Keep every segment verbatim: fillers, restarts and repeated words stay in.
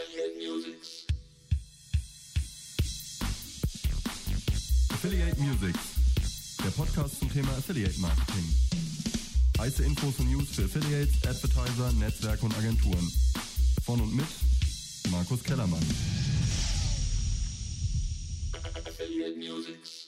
Affiliate Musics. Affiliate Musics, der Podcast zum Thema Affiliate Marketing. Heiße Infos und News für Affiliates, Advertiser, Netzwerke und Agenturen. Von und mit Markus Kellermann. Affiliate Musics.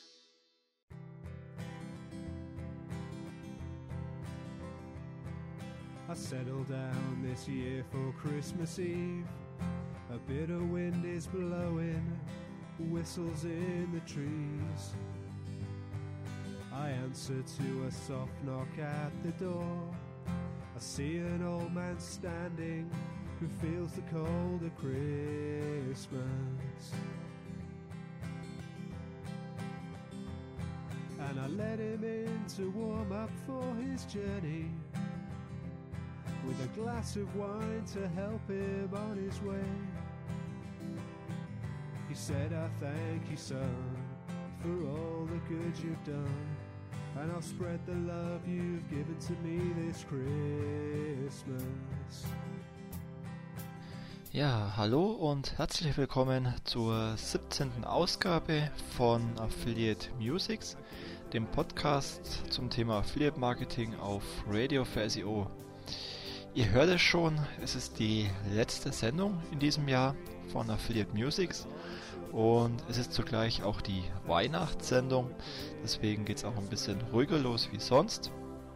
I settled down this year for Christmas Eve. A bitter wind is blowing, whistles in the trees. I answer to a soft knock at the door. I see an old man standing who feels the cold of Christmas. And I let him in to warm up for his journey, with a glass of wine to help him on his way. He said, I thank you, son, for all the good you've done, and I'll spread the love you've given to me this Christmas. Ja, hallo und herzlich willkommen zur siebzehnten Ausgabe von Affiliate Musics, dem Podcast zum Thema Affiliate Marketing auf Radio für S E O. Ihr hört es schon, es ist die letzte Sendung in diesem Jahr von Affiliate Musics und es ist zugleich auch die Weihnachtssendung, deswegen geht es auch ein bisschen ruhiger los wie sonst.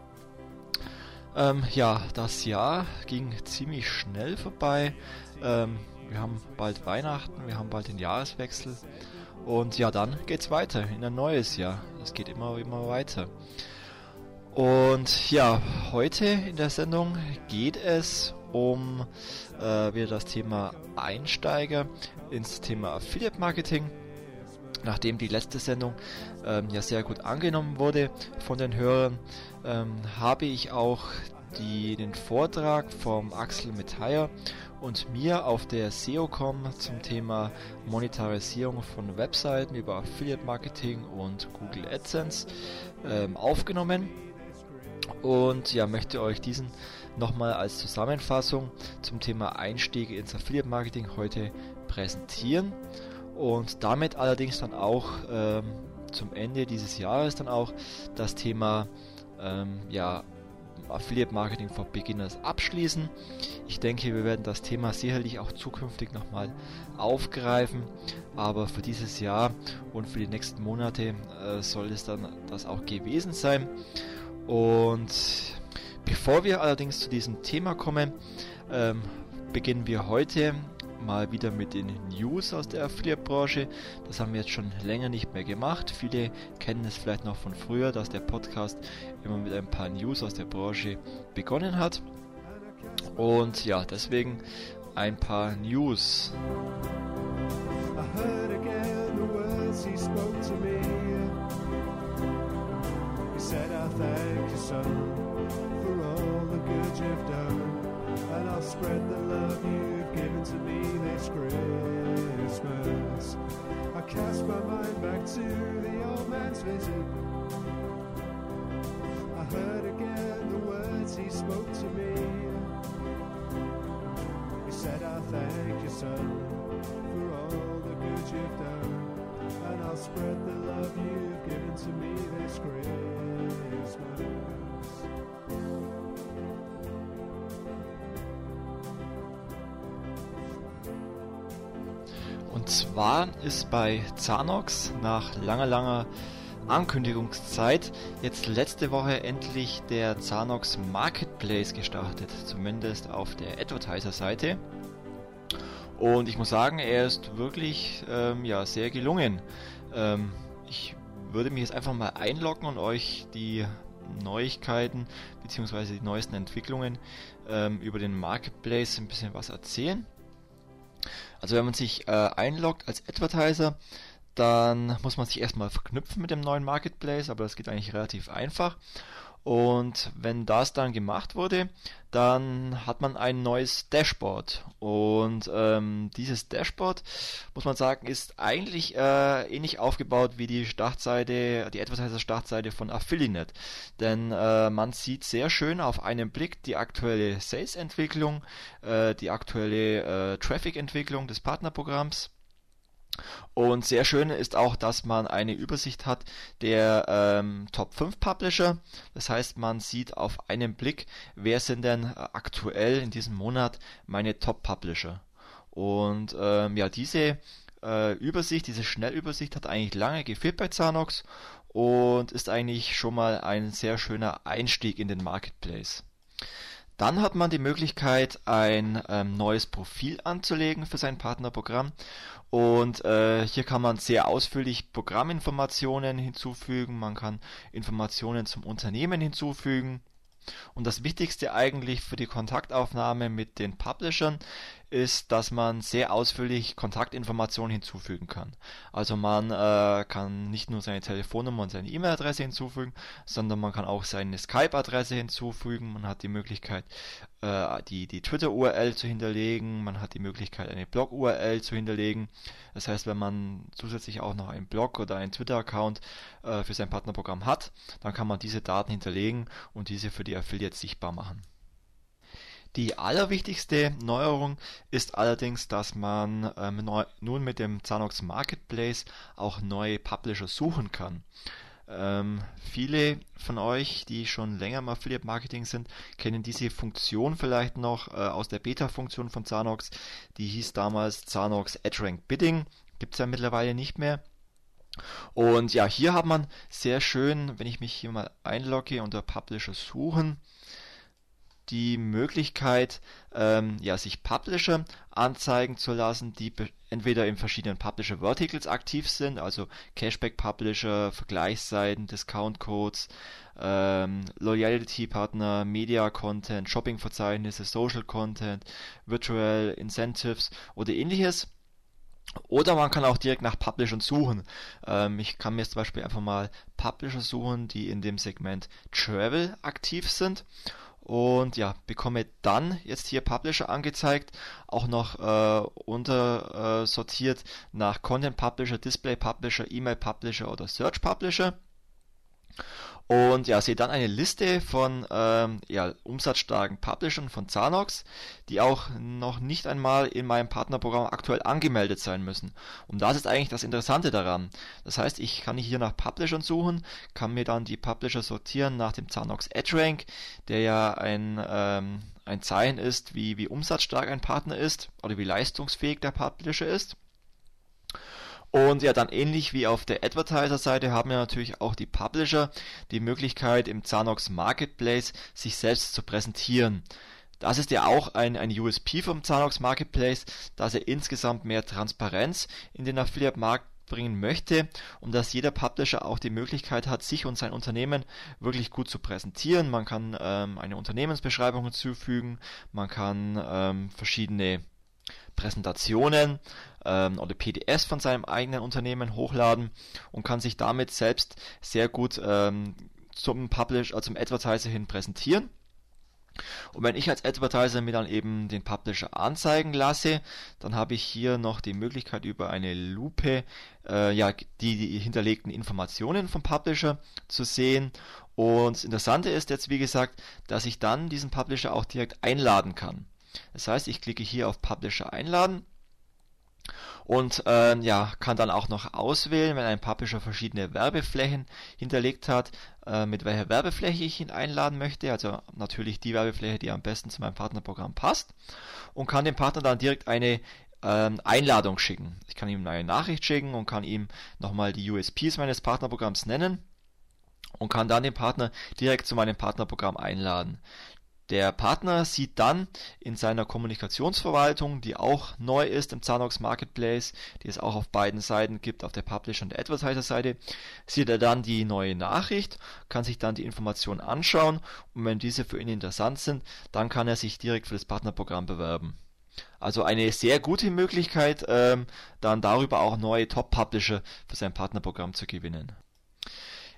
Ähm, ja, das Jahr ging ziemlich schnell vorbei, ähm, wir haben bald Weihnachten, wir haben bald den Jahreswechsel und ja, dann geht's weiter in ein neues Jahr, es geht immer, immer weiter. Und ja, heute in der Sendung geht es um äh, wieder das Thema Einsteiger ins Thema Affiliate Marketing. Nachdem die letzte Sendung ähm, ja sehr gut angenommen wurde von den Hörern, ähm, habe ich auch die, den Vortrag vom Axel Metayer und mir auf der S E O Punkt com zum Thema Monetarisierung von Webseiten über Affiliate Marketing und Google AdSense ähm, aufgenommen. Und ja, möchte euch diesen nochmal als Zusammenfassung zum Thema Einstieg ins Affiliate Marketing heute präsentieren und damit allerdings dann auch ähm, zum Ende dieses Jahres dann auch das Thema ähm, ja, Affiliate Marketing for Beginners abschließen. Ich denke, wir werden das Thema sicherlich auch zukünftig nochmal aufgreifen, aber für dieses Jahr und für die nächsten Monate äh, soll es dann das auch gewesen sein. Und bevor wir allerdings zu diesem Thema kommen, ähm, beginnen wir heute mal wieder mit den News aus der Affiliate-Branche. Das haben wir jetzt schon länger nicht mehr gemacht. Viele kennen es vielleicht noch von früher, dass der Podcast immer mit ein paar News aus der Branche begonnen hat. Und ja, deswegen ein paar News. I heard again the words he spoke to me. He said, I thank you, son, for all the good you've done, and I'll spread the love you've given to me this Christmas. I cast my mind back to the old man's visit. I heard again the words he spoke to me. He said, I thank you, son, for all the good you've done, and I'll spread the love you've given to me this Christmas. Und zwar ist bei Zanox nach langer, langer Ankündigungszeit jetzt letzte Woche endlich der Zanox Marketplace gestartet, zumindest auf der Advertiser-Seite. Und ich muss sagen, er ist wirklich ähm, ja, sehr gelungen. Ähm, ich würde mich jetzt einfach mal einloggen und euch die Neuigkeiten bzw. die neuesten Entwicklungen ähm, über den Marketplace ein bisschen was erzählen. Also wenn man sich äh, einloggt als Advertiser, dann muss man sich erstmal verknüpfen mit dem neuen Marketplace, aber das geht eigentlich relativ einfach. Und wenn das dann gemacht wurde, dann hat man ein neues Dashboard. Und ähm, dieses Dashboard, muss man sagen, ist eigentlich äh, ähnlich aufgebaut wie die Startseite, die Advertiser-Startseite von Affiliate. Denn äh, man sieht sehr schön auf einen Blick die aktuelle Sales-Entwicklung, äh, die aktuelle äh, Traffic-Entwicklung des Partnerprogramms. Und sehr schön ist auch, dass man eine Übersicht hat der ähm, Top fünf Publisher. Das heißt, man sieht auf einen Blick, wer sind denn aktuell in diesem Monat meine Top Publisher. Und ähm, ja, diese äh, Übersicht, diese Schnellübersicht hat eigentlich lange gefehlt bei Zanox und ist eigentlich schon mal ein sehr schöner Einstieg in den Marketplace. Dann hat man die Möglichkeit, ein ähm, neues Profil anzulegen für sein Partnerprogramm. Und äh, hier kann man sehr ausführlich Programminformationen hinzufügen, man kann Informationen zum Unternehmen hinzufügen. Und das Wichtigste eigentlich für die Kontaktaufnahme mit den Publishern ist, dass man sehr ausführlich Kontaktinformationen hinzufügen kann. Also man äh, kann nicht nur seine Telefonnummer und seine E-Mail-Adresse hinzufügen, sondern man kann auch seine Skype-Adresse hinzufügen. Man hat die Möglichkeit, äh, die, die Twitter-U R L zu hinterlegen. Man hat die Möglichkeit, eine Blog-U R L zu hinterlegen. Das heißt, wenn man zusätzlich auch noch einen Blog oder einen Twitter-Account äh, für sein Partnerprogramm hat, dann kann man diese Daten hinterlegen und diese für die Affiliates sichtbar machen. Die allerwichtigste Neuerung ist allerdings, dass man ähm, neu, nun mit dem Zanox Marketplace auch neue Publisher suchen kann. Ähm, viele von euch, die schon länger im Affiliate Marketing sind, kennen diese Funktion vielleicht noch äh, aus der Beta-Funktion von Zanox. Die hieß damals Zanox AdRank Bidding, gibt es ja mittlerweile nicht mehr. Und ja, hier hat man sehr schön, wenn ich mich hier mal einlogge unter Publisher suchen, die Möglichkeit, ähm, ja, sich Publisher anzeigen zu lassen, die be- entweder in verschiedenen Publisher Verticals aktiv sind, also Cashback Publisher, Vergleichsseiten, Discount Codes, ähm, Loyalty Partner, Media Content, Shopping Verzeichnisse, Social Content, Virtual Incentives oder ähnliches. Oder man kann auch direkt nach Publishern suchen. Ähm, ich kann mir jetzt zum Beispiel einfach mal Publisher suchen, die in dem Segment Travel aktiv sind. Und ja, bekomme dann jetzt hier Publisher angezeigt, auch noch äh, untersortiert äh, nach Content Publisher, Display Publisher, E-Mail Publisher oder Search Publisher. Und ja, sehe dann eine Liste von ähm, ja, umsatzstarken Publishern von Zanox, die auch noch nicht einmal in meinem Partnerprogramm aktuell angemeldet sein müssen. Und das ist eigentlich das Interessante daran. Das heißt, ich kann hier nach Publishern suchen, kann mir dann die Publisher sortieren nach dem Zanox AdRank, der ja ein, ähm, ein Zeichen ist, wie, wie umsatzstark ein Partner ist oder wie leistungsfähig der Publisher ist. Und ja, dann ähnlich wie auf der Advertiser-Seite haben ja natürlich auch die Publisher die Möglichkeit, im Zanox Marketplace sich selbst zu präsentieren. Das ist ja auch ein, ein U S P vom Zanox Marketplace, dass er insgesamt mehr Transparenz in den Affiliate-Markt bringen möchte und dass jeder Publisher auch die Möglichkeit hat, sich und sein Unternehmen wirklich gut zu präsentieren. Man kann ähm, eine Unternehmensbeschreibung hinzufügen, man kann ähm, verschiedene Präsentationen ähm, oder P D Fs von seinem eigenen Unternehmen hochladen und kann sich damit selbst sehr gut ähm, zum Publisher, also zum Advertiser hin präsentieren. Und wenn ich als Advertiser mir dann eben den Publisher anzeigen lasse, dann habe ich hier noch die Möglichkeit über eine Lupe äh, ja, die, die hinterlegten Informationen vom Publisher zu sehen. Und das Interessante ist jetzt, wie gesagt, dass ich dann diesen Publisher auch direkt einladen kann. Das heißt, ich klicke hier auf Publisher einladen und äh, ja, kann dann auch noch auswählen, wenn ein Publisher verschiedene Werbeflächen hinterlegt hat, äh, mit welcher Werbefläche ich ihn einladen möchte. Also natürlich die Werbefläche, die am besten zu meinem Partnerprogramm passt, und kann dem Partner dann direkt eine ähm, Einladung schicken. Ich kann ihm eine Nachricht schicken und kann ihm nochmal die U S Ps meines Partnerprogramms nennen und kann dann den Partner direkt zu meinem Partnerprogramm einladen. Der Partner sieht dann in seiner Kommunikationsverwaltung, die auch neu ist im Zanox Marketplace, die es auch auf beiden Seiten gibt, auf der Publisher- und der Advertiser-Seite, sieht er dann die neue Nachricht, kann sich dann die Informationen anschauen, und wenn diese für ihn interessant sind, dann kann er sich direkt für das Partnerprogramm bewerben. Also eine sehr gute Möglichkeit, ähm, dann darüber auch neue Top-Publisher für sein Partnerprogramm zu gewinnen.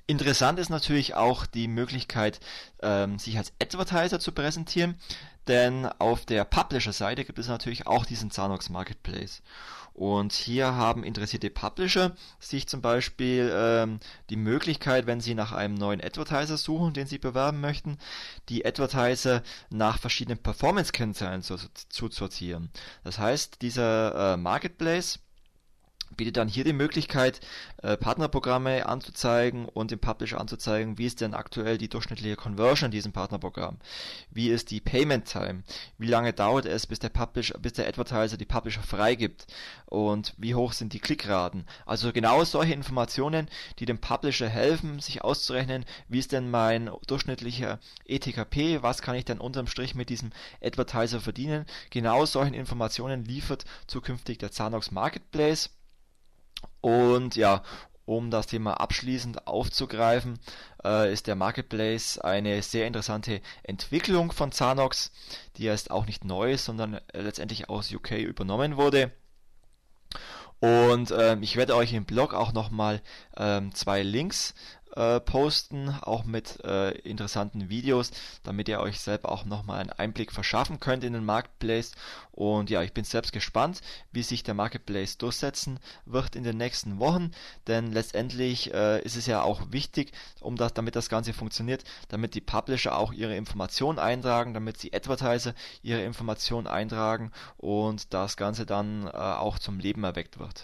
Interessant ist natürlich auch die Möglichkeit, ähm, sich als Advertiser zu präsentieren, denn auf der Publisher-Seite gibt es natürlich auch diesen Zanox Marketplace. Und hier haben interessierte Publisher sich zum Beispiel ähm, die Möglichkeit, wenn sie nach einem neuen Advertiser suchen, den sie bewerben möchten, die Advertiser nach verschiedenen Performance-Kennzahlen zu, zu sortieren. Das heißt, dieser äh, Marketplace bietet dann hier die Möglichkeit, äh, Partnerprogramme anzuzeigen und dem Publisher anzuzeigen, wie ist denn aktuell die durchschnittliche Conversion in diesem Partnerprogramm, wie ist die Payment Time, wie lange dauert es, bis der Publisher, bis der Advertiser die Publisher freigibt und wie hoch sind die Klickraten. Also genau solche Informationen, die dem Publisher helfen, sich auszurechnen, wie ist denn mein durchschnittlicher E T K P, was kann ich denn unterm Strich mit diesem Advertiser verdienen. Genau solche Informationen liefert zukünftig der Zanox Marketplace. Und ja, um das Thema abschließend aufzugreifen, äh, ist der Marketplace eine sehr interessante Entwicklung von Zanox, die jetzt auch nicht neu ist, sondern äh, letztendlich aus U K übernommen wurde. Und äh, ich werde euch im Blog auch nochmal äh, zwei Links äh, posten, auch mit äh, interessanten Videos, damit ihr euch selber auch nochmal einen Einblick verschaffen könnt in den Marketplace. Und ja, ich bin selbst gespannt, wie sich der Marketplace durchsetzen wird in den nächsten Wochen, denn letztendlich äh, ist es ja auch wichtig, um das, damit das Ganze funktioniert, damit die Publisher auch ihre Informationen eintragen, damit die Advertiser ihre Informationen eintragen und das Ganze dann äh, auch zum Leben erweckt wird.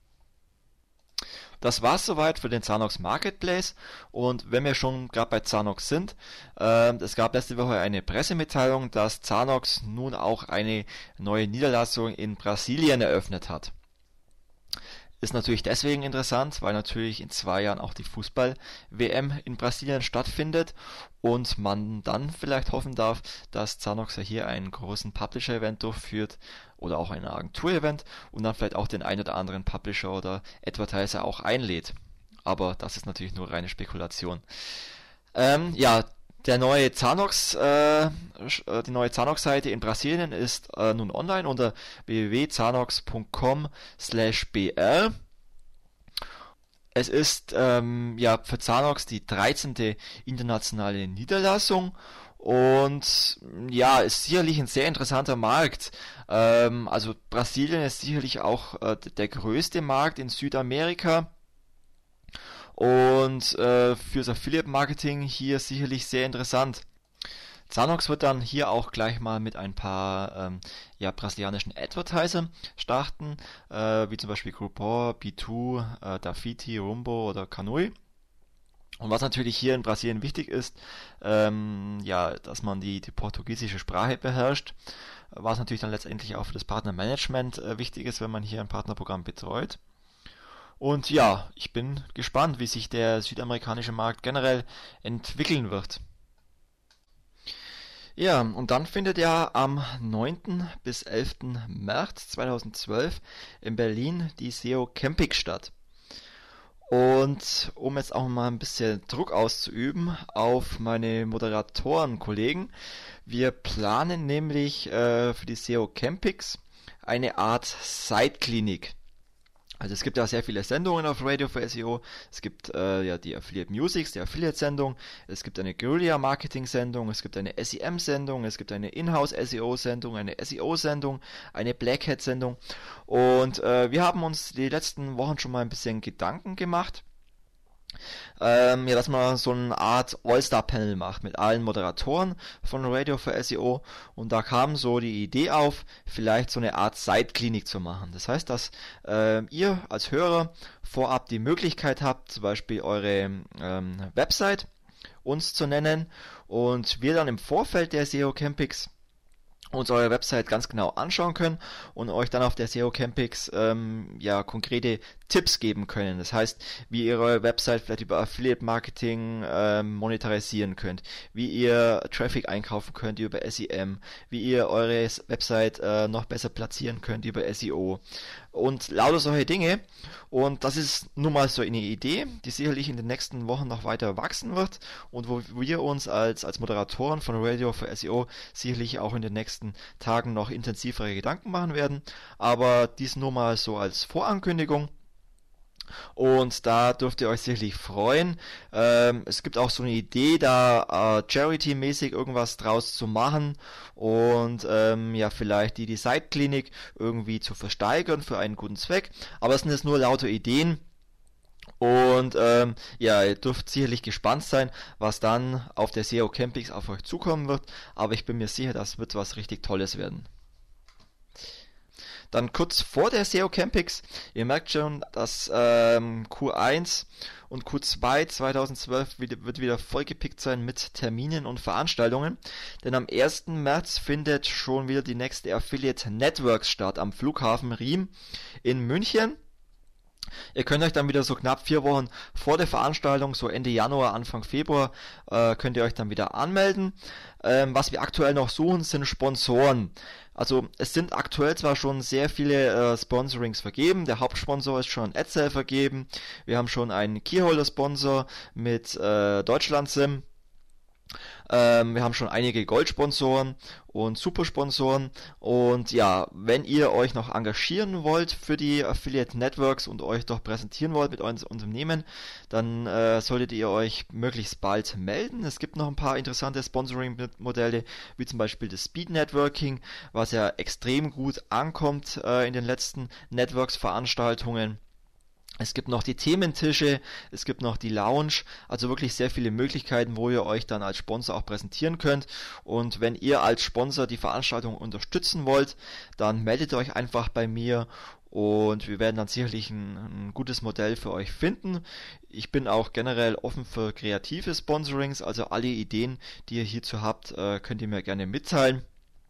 Das war's soweit für den Zanox Marketplace, und wenn wir schon gerade bei Zanox sind, äh, es gab letzte Woche eine Pressemitteilung, dass Zanox nun auch eine neue Niederlassung in Brasilien eröffnet hat. Ist natürlich deswegen interessant, weil natürlich in zwei Jahren auch die Fußball-W M in Brasilien stattfindet und man dann vielleicht hoffen darf, dass Zanox ja hier einen großen Publisher-Event durchführt oder auch ein Agentur-Event und dann vielleicht auch den ein oder anderen Publisher oder Advertiser auch einlädt. Aber das ist natürlich nur reine Spekulation. Ähm, ja, der neue Zanox, äh, die neue Zanox-Seite in Brasilien ist äh, nun online unter w w w punkt zanox punkt com slash b r. Es ist ähm, ja für Zanox die dreizehnte internationale Niederlassung und ja, ist sicherlich ein sehr interessanter Markt. Ähm, also Brasilien ist sicherlich auch äh, der größte Markt in Südamerika. Und äh, fürs Affiliate-Marketing hier sicherlich sehr interessant. Zanox wird dann hier auch gleich mal mit ein paar ähm, ja, brasilianischen Advertisern starten, äh, wie zum Beispiel Groupon, B zwei, äh, Dafiti, Rumbo oder Kanui. Und was natürlich hier in Brasilien wichtig ist, ähm, ja, dass man die, die portugiesische Sprache beherrscht, was natürlich dann letztendlich auch für das Partnermanagement äh, wichtig ist, wenn man hier ein Partnerprogramm betreut. Und ja, ich bin gespannt, wie sich der südamerikanische Markt generell entwickeln wird. Ja, und dann findet ja am neunten bis elften März zweitausendzwölf in Berlin die S E O Campix statt. Und um jetzt auch mal ein bisschen Druck auszuüben auf meine Moderatorenkollegen, wir planen nämlich äh, für die S E O Campix eine Art Site-Klinik. Also es gibt ja sehr viele Sendungen auf Radio für S E O. Es gibt äh, ja die Affiliate Musics, die Affiliate-Sendung. Es gibt eine Guerilla-Marketing-Sendung. Es gibt eine S E M-Sendung. Es gibt eine Inhouse-S E O-Sendung, eine S E O-Sendung, eine Black Hat-Sendung. Und äh, wir haben uns die letzten Wochen schon mal ein bisschen Gedanken gemacht. Ähm, ja, dass man so eine Art All-Star-Panel macht mit allen Moderatoren von Radio für S E O, und da kam so die Idee auf, vielleicht so eine Art Site-Klinik zu machen. Das heißt, dass äh, ihr als Hörer vorab die Möglichkeit habt, zum Beispiel eure ähm, Website uns zu nennen und wir dann im Vorfeld der S E O Campix uns eure Website ganz genau anschauen können und euch dann auf der S E O Campix ähm, ja konkrete Tipps geben können. Das heißt, wie ihr eure Website vielleicht über Affiliate Marketing ähm, monetarisieren könnt, wie ihr Traffic einkaufen könnt über S E M, wie ihr eure Website äh, noch besser platzieren könnt über S E O und lauter solche Dinge. Und das ist nun mal so eine Idee, die sicherlich in den nächsten Wochen noch weiter wachsen wird und wo wir uns als, als Moderatoren von Radio für S E O sicherlich auch in den nächsten Tagen noch intensivere Gedanken machen werden. Aber dies nur mal so als Vorankündigung. Und da dürft ihr euch sicherlich freuen. Ähm, es gibt auch so eine Idee, da äh, Charity-mäßig irgendwas draus zu machen und ähm, ja, vielleicht die, die Side-Klinik irgendwie zu versteigern für einen guten Zweck. Aber es sind jetzt nur lauter Ideen. Und ähm, ja, ihr dürft sicherlich gespannt sein, was dann auf der S E O Campings auf euch zukommen wird. Aber ich bin mir sicher, das wird was richtig Tolles werden. Dann kurz vor der S E O Campings, ihr merkt schon, dass ähm, Q eins und Q zwei zweitausendzwölf wieder, wird wieder vollgepickt sein mit Terminen und Veranstaltungen, denn am ersten März findet schon wieder die nächste Affiliate Networks statt am Flughafen Riem in München. Ihr könnt euch dann wieder so knapp vier Wochen vor der Veranstaltung, so Ende Januar, Anfang Februar, äh, könnt ihr euch dann wieder anmelden. Ähm, was wir aktuell noch suchen, sind Sponsoren. Also es sind aktuell zwar schon sehr viele äh, Sponsorings vergeben, der Hauptsponsor ist schon AdSale vergeben, wir haben schon einen Keyholder-Sponsor mit äh, Deutschlandsim. Ähm, wir haben schon einige Goldsponsoren und Supersponsoren und ja, wenn ihr euch noch engagieren wollt für die Affiliate Networks und euch doch präsentieren wollt mit eurem Unternehmen, dann äh, solltet ihr euch möglichst bald melden. Es gibt noch ein paar interessante Sponsoring-Modelle, wie zum Beispiel das Speed Networking, was ja extrem gut ankommt äh, in den letzten Networks-Veranstaltungen. Es gibt noch die Thementische, es gibt noch die Lounge, also wirklich sehr viele Möglichkeiten, wo ihr euch dann als Sponsor auch präsentieren könnt. Und wenn ihr als Sponsor die Veranstaltung unterstützen wollt, dann meldet euch einfach bei mir und wir werden dann sicherlich ein, ein gutes Modell für euch finden. Ich bin auch generell offen für kreative Sponsorings, also alle Ideen, die ihr hierzu habt, könnt ihr mir gerne mitteilen.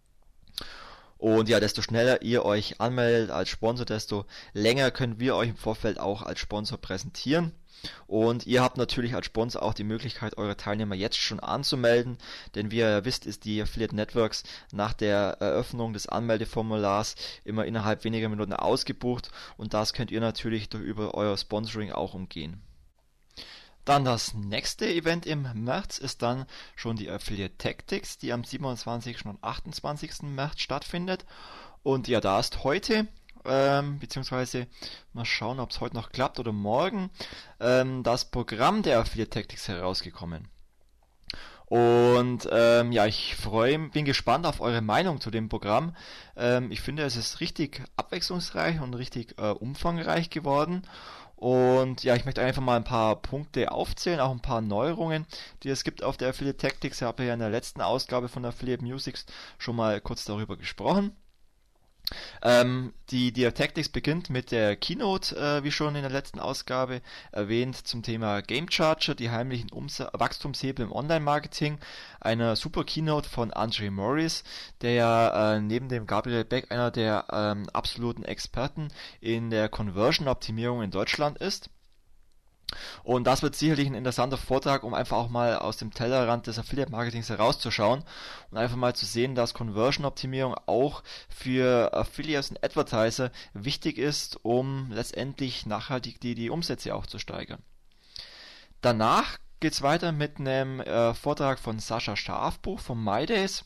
Und ja, desto schneller ihr euch anmeldet als Sponsor, desto länger können wir euch im Vorfeld auch als Sponsor präsentieren. Und ihr habt natürlich als Sponsor auch die Möglichkeit, eure Teilnehmer jetzt schon anzumelden, denn wie ihr wisst, ist die Affiliate Networks nach der Eröffnung des Anmeldeformulars immer innerhalb weniger Minuten ausgebucht und das könnt ihr natürlich durch über euer Sponsoring auch umgehen. Dann das nächste Event im März ist dann schon die Affiliate Tactics, die am siebenundzwanzigsten und achtundzwanzigsten März stattfindet. Und ja, da ist heute, ähm, beziehungsweise mal schauen, ob es heute noch klappt oder morgen, ähm, das Programm der Affiliate Tactics herausgekommen. Und ähm, ja, ich freue, bin gespannt auf eure Meinung zu dem Programm. Ähm, ich finde, es ist richtig abwechslungsreich und richtig äh, umfangreich geworden. Und ja, ich möchte einfach mal ein paar Punkte aufzählen, auch ein paar Neuerungen, die es gibt auf der Affiliate Tactics. Ich habe ja in der letzten Ausgabe von Affiliate Musics schon mal kurz darüber gesprochen. Ähm, die, die Tactics beginnt mit der Keynote, äh, wie schon in der letzten Ausgabe erwähnt, zum Thema Game Charger, die heimlichen Umsa- Wachstumshebel im Online-Marketing. Eine super Keynote von Andre Morris, der ja äh, neben dem Gabriel Beck einer der ähm, absoluten Experten in der Conversion-Optimierung in Deutschland ist. Und das wird sicherlich ein interessanter Vortrag, um einfach auch mal aus dem Tellerrand des Affiliate-Marketings herauszuschauen und einfach mal zu sehen, dass Conversion-Optimierung auch für Affiliates und Advertiser wichtig ist, um letztendlich nachhaltig die, die Umsätze auch zu steigern. Danach geht's weiter mit einem äh, Vortrag von Sascha Schafbuch von MyDays,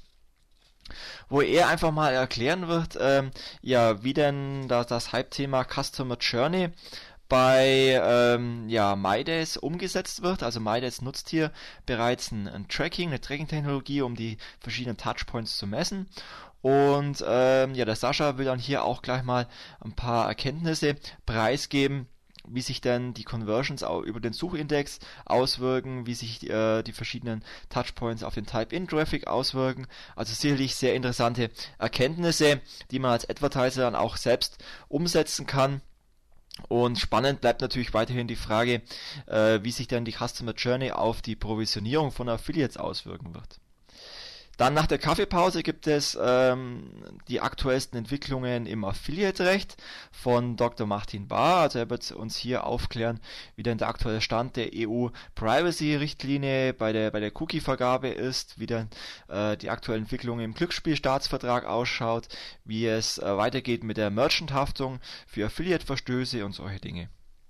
wo er einfach mal erklären wird, ähm, ja, wie denn das, das Hype-Thema Customer Journey bei ähm, ja, MyDays umgesetzt wird. Also MyDays nutzt hier bereits ein, ein Tracking, eine Tracking-Technologie, um die verschiedenen Touchpoints zu messen. Und ähm, ja, der Sascha will dann hier auch gleich mal ein paar Erkenntnisse preisgeben, wie sich denn die Conversions auch über den Suchindex auswirken, wie sich äh, die verschiedenen Touchpoints auf den Type-In-Traffic auswirken. Also sicherlich sehr interessante Erkenntnisse, die man als Advertiser dann auch selbst umsetzen kann. Und spannend bleibt natürlich weiterhin die Frage, äh, wie sich denn die Customer Journey auf die Provisionierung von Affiliates auswirken wird. Dann nach der Kaffeepause gibt es ähm, die aktuellsten Entwicklungen im Affiliate-Recht von Doktor Martin Bahr. Also er wird uns hier aufklären, wie denn der aktuelle Stand der E U-Privacy-Richtlinie bei der, bei der Cookie-Vergabe ist, wie dann äh, die aktuelle Entwicklung im Glücksspielstaatsvertrag ausschaut, wie es äh, weitergeht mit der Merchant-Haftung für Affiliate-Verstöße und solche Dinge.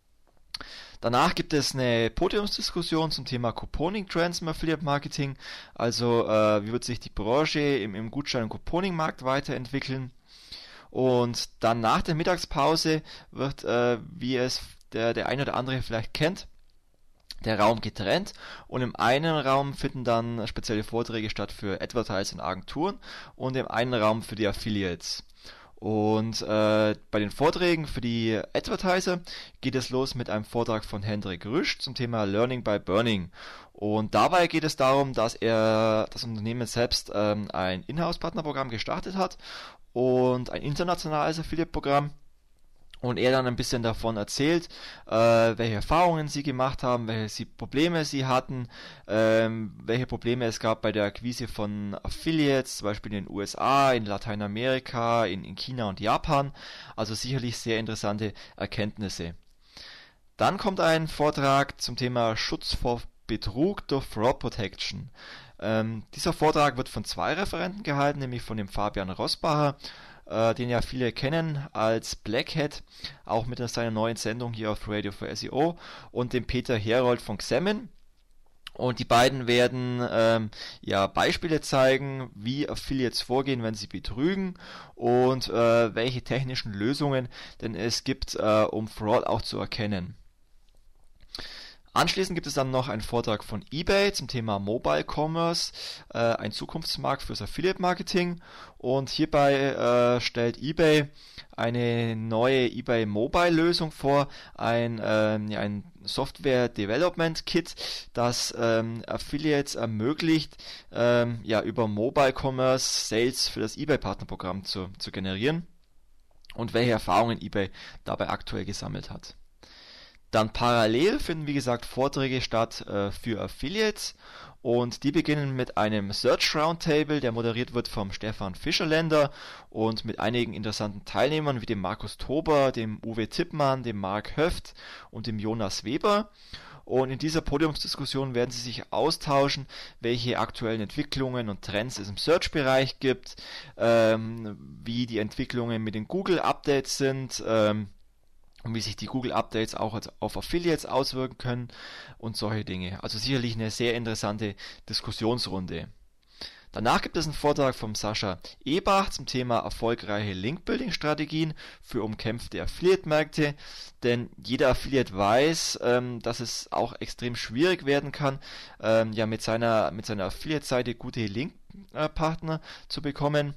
Danach gibt es eine Podiumsdiskussion zum Thema Couponing Trends im Affiliate Marketing, also äh, wie wird sich die Branche im, im Gutschein- und Couponing-Markt weiterentwickeln. Und dann nach der Mittagspause wird, äh, wie es der, der eine oder andere vielleicht kennt, der Raum getrennt, und im einen Raum finden dann spezielle Vorträge statt für Advertiser und Agenturen und im einen Raum für die Affiliates. Und äh, bei den Vorträgen für die Advertiser geht es los mit einem Vortrag von Hendrik Rüsch zum Thema Learning by Burning. Und dabei geht es darum, dass er das Unternehmen selbst ähm, ein Inhouse-Partnerprogramm gestartet hat und ein internationales Affiliate-Programm. Und er dann ein bisschen davon erzählt, äh, welche Erfahrungen sie gemacht haben, welche sie Probleme sie hatten, ähm, welche Probleme es gab bei der Akquise von Affiliates, zum Beispiel in den U S A, in Lateinamerika, in, in China und Japan. Also sicherlich sehr interessante Erkenntnisse. Dann kommt ein Vortrag zum Thema Schutz vor Betrug durch Fraud Protection. Ähm, dieser Vortrag wird von zwei Referenten gehalten, nämlich von dem Fabian Rosbacher, den ja viele kennen als Black Hat, auch mit seiner neuen Sendung hier auf Radio for S E O, und dem Peter Herold von Xamin. Und die beiden werden ähm, ja Beispiele zeigen, wie Affiliates vorgehen, wenn sie betrügen, und äh, welche technischen Lösungen denn es gibt, äh, um Fraud auch zu erkennen. Anschließend gibt es dann noch einen Vortrag von eBay zum Thema Mobile Commerce, äh, ein Zukunftsmarkt fürs Affiliate Marketing, und hierbei äh, stellt eBay eine neue eBay Mobile Lösung vor, ein, äh, ja, ein Software Development Kit, das ähm, Affiliates ermöglicht, ähm, ja, über Mobile Commerce Sales für das eBay Partnerprogramm zu, zu generieren, und welche Erfahrungen eBay dabei aktuell gesammelt hat. Dann parallel finden, wie gesagt, Vorträge statt äh, für Affiliates, und die beginnen mit einem Search Roundtable, der moderiert wird vom Stefan Fischerländer und mit einigen interessanten Teilnehmern wie dem Markus Tober, dem Uwe Tippmann, dem Mark Höft und dem Jonas Weber. Und in dieser Podiumsdiskussion werden sie sich austauschen, welche aktuellen Entwicklungen und Trends es im Search-Bereich gibt, ähm, wie die Entwicklungen mit den Google-Updates sind, ähm, und wie sich die Google-Updates auch auf Affiliates auswirken können und solche Dinge. Also sicherlich eine sehr interessante Diskussionsrunde. Danach gibt es einen Vortrag vom Sascha Ebach zum Thema erfolgreiche Link-Building-Strategien für umkämpfte Affiliate-Märkte, denn jeder Affiliate weiß, ähm, dass es auch extrem schwierig werden kann, ähm, ja mit seiner, mit seiner Affiliate-Seite gute Link-Partner zu bekommen.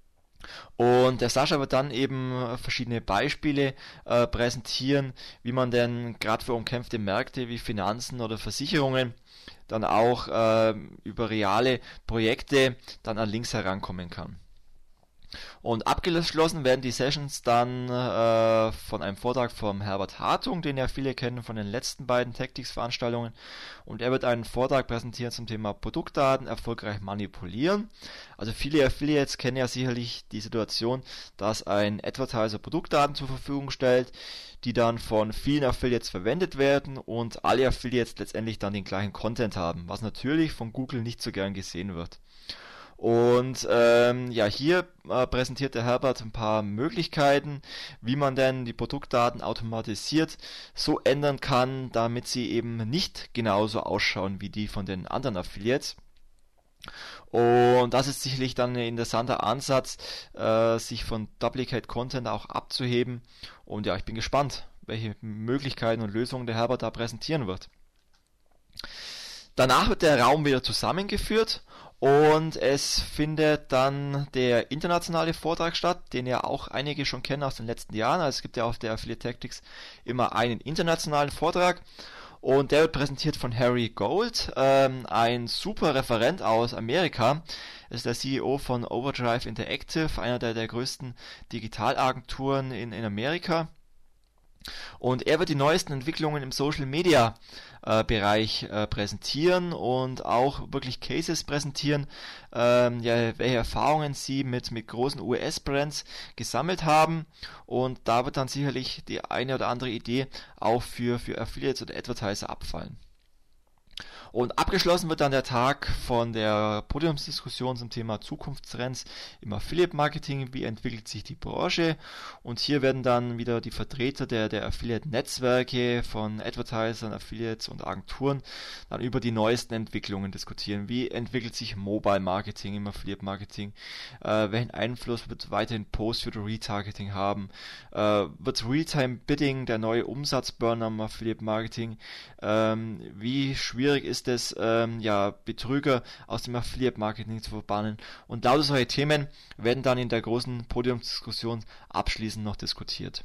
Und der Sascha wird dann eben verschiedene Beispiele äh, präsentieren, wie man denn gerade für umkämpfte Märkte wie Finanzen oder Versicherungen dann auch äh, über reale Projekte dann an Links herankommen kann. Und abgeschlossen werden die Sessions dann äh, von einem Vortrag vom Herbert Hartung, den ja viele kennen von den letzten beiden Tactics-Veranstaltungen. Und er wird einen Vortrag präsentieren zum Thema Produktdaten erfolgreich manipulieren. Also viele Affiliates kennen ja sicherlich die Situation, dass ein Advertiser Produktdaten zur Verfügung stellt, die dann von vielen Affiliates verwendet werden und alle Affiliates letztendlich dann den gleichen Content haben, was natürlich von Google nicht so gern gesehen wird. Und ähm, ja, hier äh, präsentiert der Herbert ein paar Möglichkeiten, wie man denn die Produktdaten automatisiert so ändern kann, damit sie eben nicht genauso ausschauen wie die von den anderen Affiliates. Und das ist sicherlich dann ein interessanter Ansatz, äh, sich von Duplicate Content auch abzuheben. Und ja, ich bin gespannt, welche Möglichkeiten und Lösungen der Herbert da präsentieren wird. Danach wird der Raum wieder zusammengeführt und es findet dann der internationale Vortrag statt, den ja auch einige schon kennen aus den letzten Jahren. Also es gibt ja auf der Affiliate Tactics immer einen internationalen Vortrag. Und der wird präsentiert von Harry Gold, ähm, ein super Referent aus Amerika. Er ist der C E O von Overdrive Interactive, einer der, der größten Digitalagenturen in, in Amerika. Und er wird die neuesten Entwicklungen im Social Media äh, Bereich äh, präsentieren und auch wirklich Cases präsentieren, ähm, ja, welche Erfahrungen sie mit, mit großen U S-Brands gesammelt haben. Und da wird dann sicherlich die eine oder andere Idee auch für, für Affiliates oder Advertiser abfallen. Und abgeschlossen wird dann der Tag von der Podiumsdiskussion zum Thema Zukunftstrends im Affiliate-Marketing. Wie entwickelt sich die Branche? Und hier werden dann wieder die Vertreter der, der Affiliate-Netzwerke von Advertisern, Affiliates und Agenturen dann über die neuesten Entwicklungen diskutieren. Wie entwickelt sich Mobile-Marketing im Affiliate-Marketing? Äh, welchen Einfluss wird weiterhin Post-für-Retargeting haben? Äh, wird Realtime-Bidding der neue Umsatzburner im Affiliate-Marketing? Ähm, wie schwierig ist es, ähm, ja, Betrüger aus dem Affiliate-Marketing zu verbannen? Und lauter solche Themen werden dann in der großen Podiumsdiskussion abschließend noch diskutiert.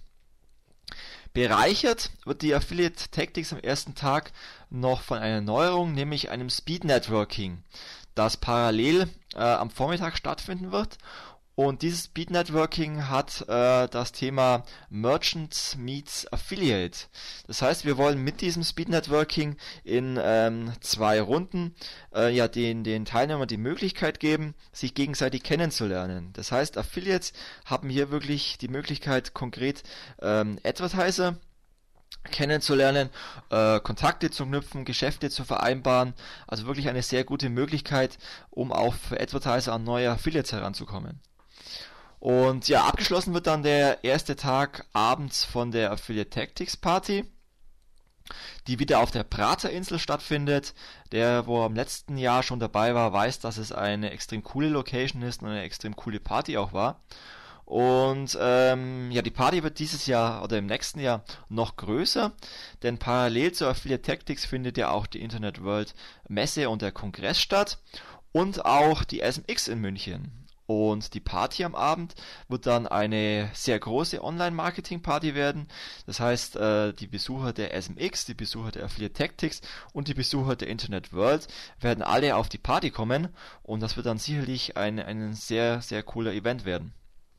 Bereichert wird die Affiliate Tactics am ersten Tag noch von einer Neuerung, nämlich einem Speed Networking, das parallel äh, am Vormittag stattfinden wird. Und dieses Speed Networking hat äh, das Thema Merchant meets Affiliate. Das heißt, wir wollen mit diesem Speed Networking in ähm, zwei Runden äh, ja den, den Teilnehmern die Möglichkeit geben, sich gegenseitig kennenzulernen. Das heißt, Affiliates haben hier wirklich die Möglichkeit, konkret ähm, Advertiser kennenzulernen, äh, Kontakte zu knüpfen, Geschäfte zu vereinbaren. Also wirklich eine sehr gute Möglichkeit, um auch für Advertiser an neue Affiliates heranzukommen. Und ja, abgeschlossen wird dann der erste Tag abends von der Affiliate Tactics Party, die wieder auf der Praterinsel stattfindet. Der, wo im letzten Jahr schon dabei war, weiß, dass es eine extrem coole Location ist und eine extrem coole Party auch war. Und ähm, ja, die Party wird dieses Jahr oder im nächsten Jahr noch größer, denn parallel zur Affiliate Tactics findet ja auch die Internet World Messe und der Kongress statt und auch die S M X in München. Und die Party am Abend wird dann eine sehr große Online-Marketing-Party werden. Das heißt, äh, die Besucher der S M X, die Besucher der Affiliate Tactics und die Besucher der Internet World werden alle auf die Party kommen. Und das wird dann sicherlich ein, ein sehr, sehr cooler Event werden.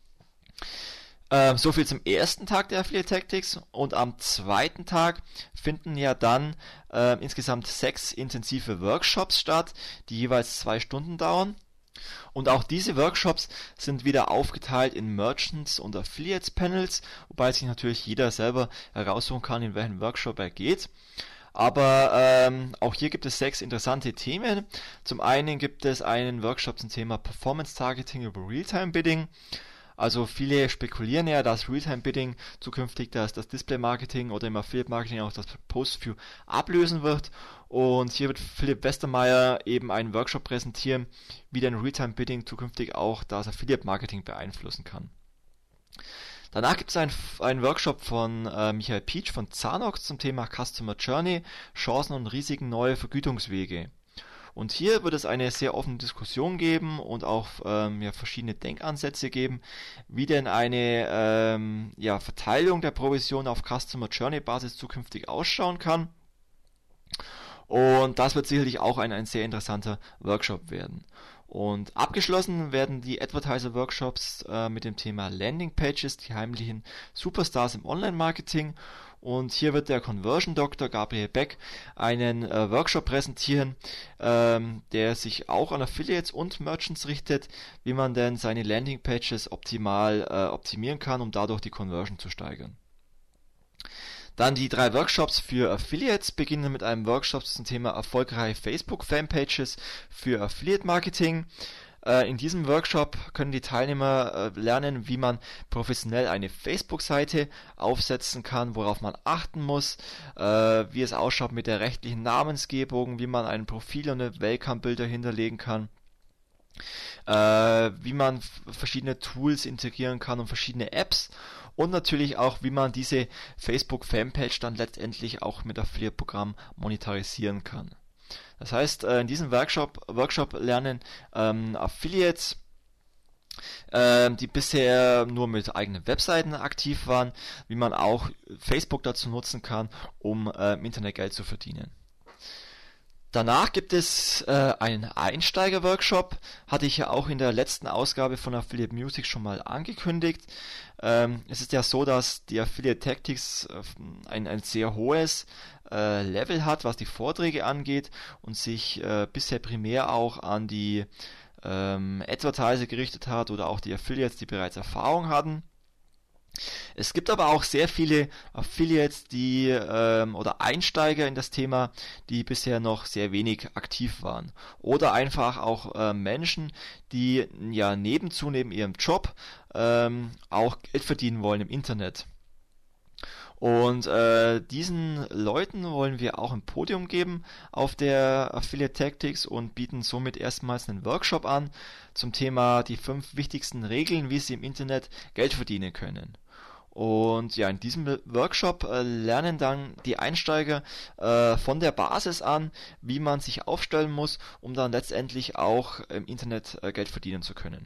Ähm, so viel zum ersten Tag der Affiliate Tactics. Und am zweiten Tag finden ja dann äh, insgesamt sechs intensive Workshops statt, die jeweils zwei Stunden dauern. Und auch diese Workshops sind wieder aufgeteilt in Merchants und Affiliates Panels, wobei sich natürlich jeder selber heraussuchen kann, in welchen Workshop er geht. Aber ähm, auch hier gibt es sechs interessante Themen. Zum einen gibt es einen Workshop zum Thema Performance Targeting über Realtime Bidding. Also viele spekulieren ja, dass Realtime-Bidding zukünftig das, das Display-Marketing oder im Affiliate-Marketing auch das Post-View ablösen wird. Und hier wird Philipp Westermeier eben einen Workshop präsentieren, wie denn Realtime-Bidding zukünftig auch das Affiliate-Marketing beeinflussen kann. Danach gibt es einen, einen Workshop von äh, Michael Pietsch von Zanox zum Thema Customer Journey, Chancen und Risiken neuer Vergütungswege. Und hier wird es eine sehr offene Diskussion geben und auch ähm, ja, verschiedene Denkansätze geben, wie denn eine ähm, ja, Verteilung der Provision auf Customer Journey Basis zukünftig ausschauen kann. Und das wird sicherlich auch ein, ein sehr interessanter Workshop werden. Und abgeschlossen werden die Advertiser-Workshops äh, mit dem Thema Landing Pages, die heimlichen Superstars im Online-Marketing. Und hier wird der Conversion-Doktor Gabriel Beck einen äh, Workshop präsentieren, ähm, der sich auch an Affiliates und Merchants richtet, wie man denn seine Landing-Pages optimal äh, optimieren kann, um dadurch die Conversion zu steigern. Dann die drei Workshops für Affiliates beginnen mit einem Workshop zum Thema erfolgreiche Facebook-Fanpages für Affiliate-Marketing. In diesem Workshop können die Teilnehmer lernen, wie man professionell eine Facebook-Seite aufsetzen kann, worauf man achten muss, wie es ausschaut mit der rechtlichen Namensgebung, wie man ein Profil und eine Welcome-Bilder hinterlegen kann, wie man verschiedene Tools integrieren kann und verschiedene Apps und natürlich auch, wie man diese Facebook-Fanpage dann letztendlich auch mit Affiliate-Programm monetarisieren kann. Das heißt, in diesem Workshop, Workshop lernen ähm, Affiliates, ähm, die bisher nur mit eigenen Webseiten aktiv waren, wie man auch Facebook dazu nutzen kann, um äh, im Internet Geld zu verdienen. Danach gibt es äh, einen Einsteiger-Workshop, hatte ich ja auch in der letzten Ausgabe von Affiliate Music schon mal angekündigt. Ähm, es ist ja so, dass die Affiliate Tactics äh, ein, ein sehr hohes äh, Level hat, was die Vorträge angeht und sich äh, bisher primär auch an die ähm, Advertiser gerichtet hat oder auch die Affiliates, die bereits Erfahrung hatten. Es gibt aber auch sehr viele Affiliates, die ähm, oder Einsteiger in das Thema, die bisher noch sehr wenig aktiv waren. Oder einfach auch äh, Menschen, die ja nebenzu, neben ihrem Job ähm, auch Geld verdienen wollen im Internet. Und äh, diesen Leuten wollen wir auch ein Podium geben auf der Affiliate Tactics und bieten somit erstmals einen Workshop an zum Thema die fünf wichtigsten Regeln, wie sie im Internet Geld verdienen können. Und ja, in diesem Workshop äh, lernen dann die Einsteiger äh, von der Basis an, wie man sich aufstellen muss, um dann letztendlich auch im Internet äh, Geld verdienen zu können.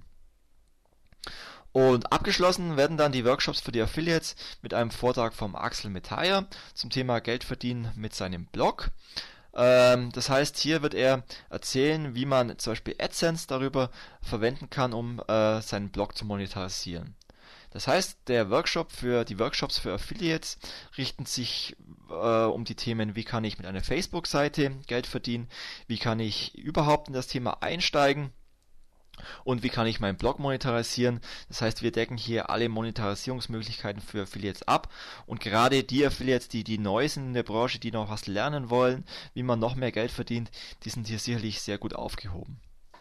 Und abgeschlossen werden dann die Workshops für die Affiliates mit einem Vortrag vom Axel Metayer zum Thema Geld verdienen mit seinem Blog. Ähm, das heißt, hier wird er erzählen, wie man zum Beispiel AdSense darüber verwenden kann, um äh, seinen Blog zu monetarisieren. Das heißt, der Workshop für die Workshops für Affiliates richten sich äh, um die Themen, wie kann ich mit einer Facebook-Seite Geld verdienen, wie kann ich überhaupt in das Thema einsteigen und wie kann ich meinen Blog monetarisieren. Das heißt, wir decken hier alle Monetarisierungsmöglichkeiten für Affiliates ab und gerade die Affiliates, die, die neu sind in der Branche, die noch was lernen wollen, wie man noch mehr Geld verdient, die sind hier sicherlich sehr gut aufgehoben.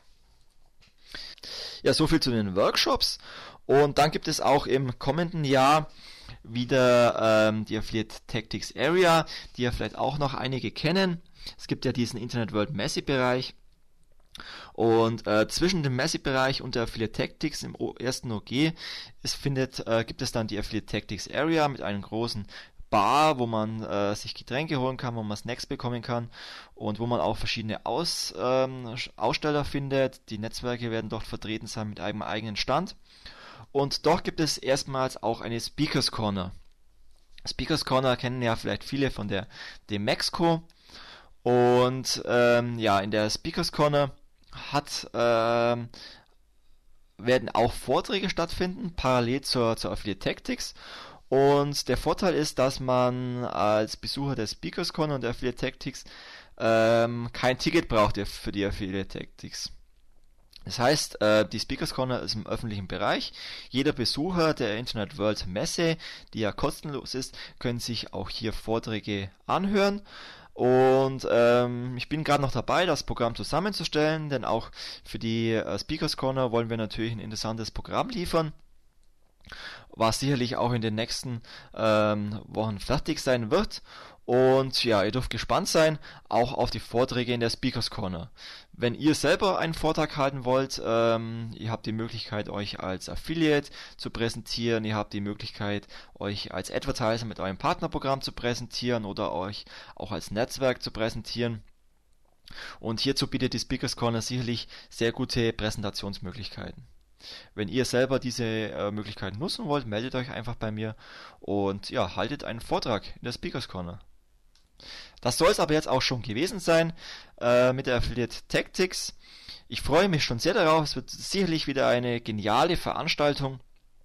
Ja, soviel zu den Workshops. Und dann gibt es auch im kommenden Jahr wieder ähm, die Affiliate Tactics Area, die ja vielleicht auch noch einige kennen. Es gibt ja diesen Internet World Messi-Bereich. Und äh, zwischen dem Messi-Bereich und der Affiliate Tactics im ersten O G es findet, äh, gibt es dann die Affiliate Tactics Area mit einem großen Bar, wo man äh, sich Getränke holen kann, wo man Snacks bekommen kann und wo man auch verschiedene Aus, ähm, Aussteller findet. Die Netzwerke werden dort vertreten sein mit einem eigenen Stand. Und dort gibt es erstmals auch eine Speakers Corner. Speakers Corner kennen ja vielleicht viele von der Demexco. Und ähm, ja, in der Speakers Corner hat, ähm, werden auch Vorträge stattfinden, parallel zur, zur Affiliate Tactics. Und der Vorteil ist, dass man als Besucher der Speakers Corner und der Affiliate Tactics ähm, kein Ticket braucht für die Affiliate Tactics. Das heißt, äh, die Speakers Corner ist im öffentlichen Bereich. Jeder Besucher der Internet World Messe, die ja kostenlos ist, können sich auch hier Vorträge anhören. Und ähm, ich bin gerade noch dabei, das Programm zusammenzustellen, denn auch für die äh, Speakers Corner wollen wir natürlich ein interessantes Programm liefern, was sicherlich auch in den nächsten ähm, Wochen fertig sein wird. Und ja, ihr dürft gespannt sein, auch auf die Vorträge in der Speakers Corner. Wenn ihr selber einen Vortrag halten wollt, ähm, ihr habt die Möglichkeit, euch als Affiliate zu präsentieren, ihr habt die Möglichkeit, euch als Advertiser mit eurem Partnerprogramm zu präsentieren oder euch auch als Netzwerk zu präsentieren. Und hierzu bietet die Speakers Corner sicherlich sehr gute Präsentationsmöglichkeiten. Wenn ihr selber diese äh, Möglichkeiten nutzen wollt, meldet euch einfach bei mir und ja, haltet einen Vortrag in der Speakers Corner. Das soll es aber jetzt auch schon gewesen sein äh, mit der Affiliate Tactics. Ich freue mich schon sehr darauf. Es wird sicherlich wieder eine geniale Veranstaltung.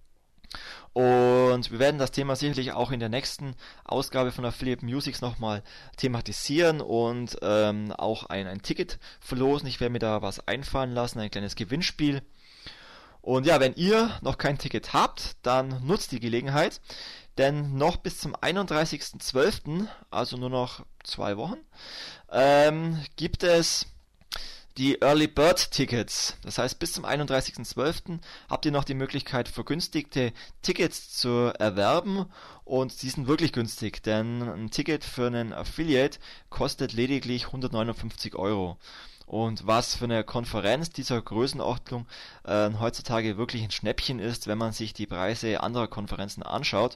Und wir werden das Thema sicherlich auch in der nächsten Ausgabe von Affiliate Musics nochmal thematisieren und ähm, auch ein, ein Ticket verlosen. Ich werde mir da was einfallen lassen, ein kleines Gewinnspiel. Und ja, wenn ihr noch kein Ticket habt, dann nutzt die Gelegenheit, denn noch bis zum einunddreißigsten zwölften, also nur noch zwei Wochen, ähm, gibt es die Early Bird Tickets. Das heißt, bis zum einunddreißigsten zwölften habt ihr noch die Möglichkeit, vergünstigte Tickets zu erwerben und die sind wirklich günstig, denn ein Ticket für einen Affiliate kostet lediglich hundertneunundfünfzig Euro. Und was für eine Konferenz dieser Größenordnung äh, heutzutage wirklich ein Schnäppchen ist, wenn man sich die Preise anderer Konferenzen anschaut.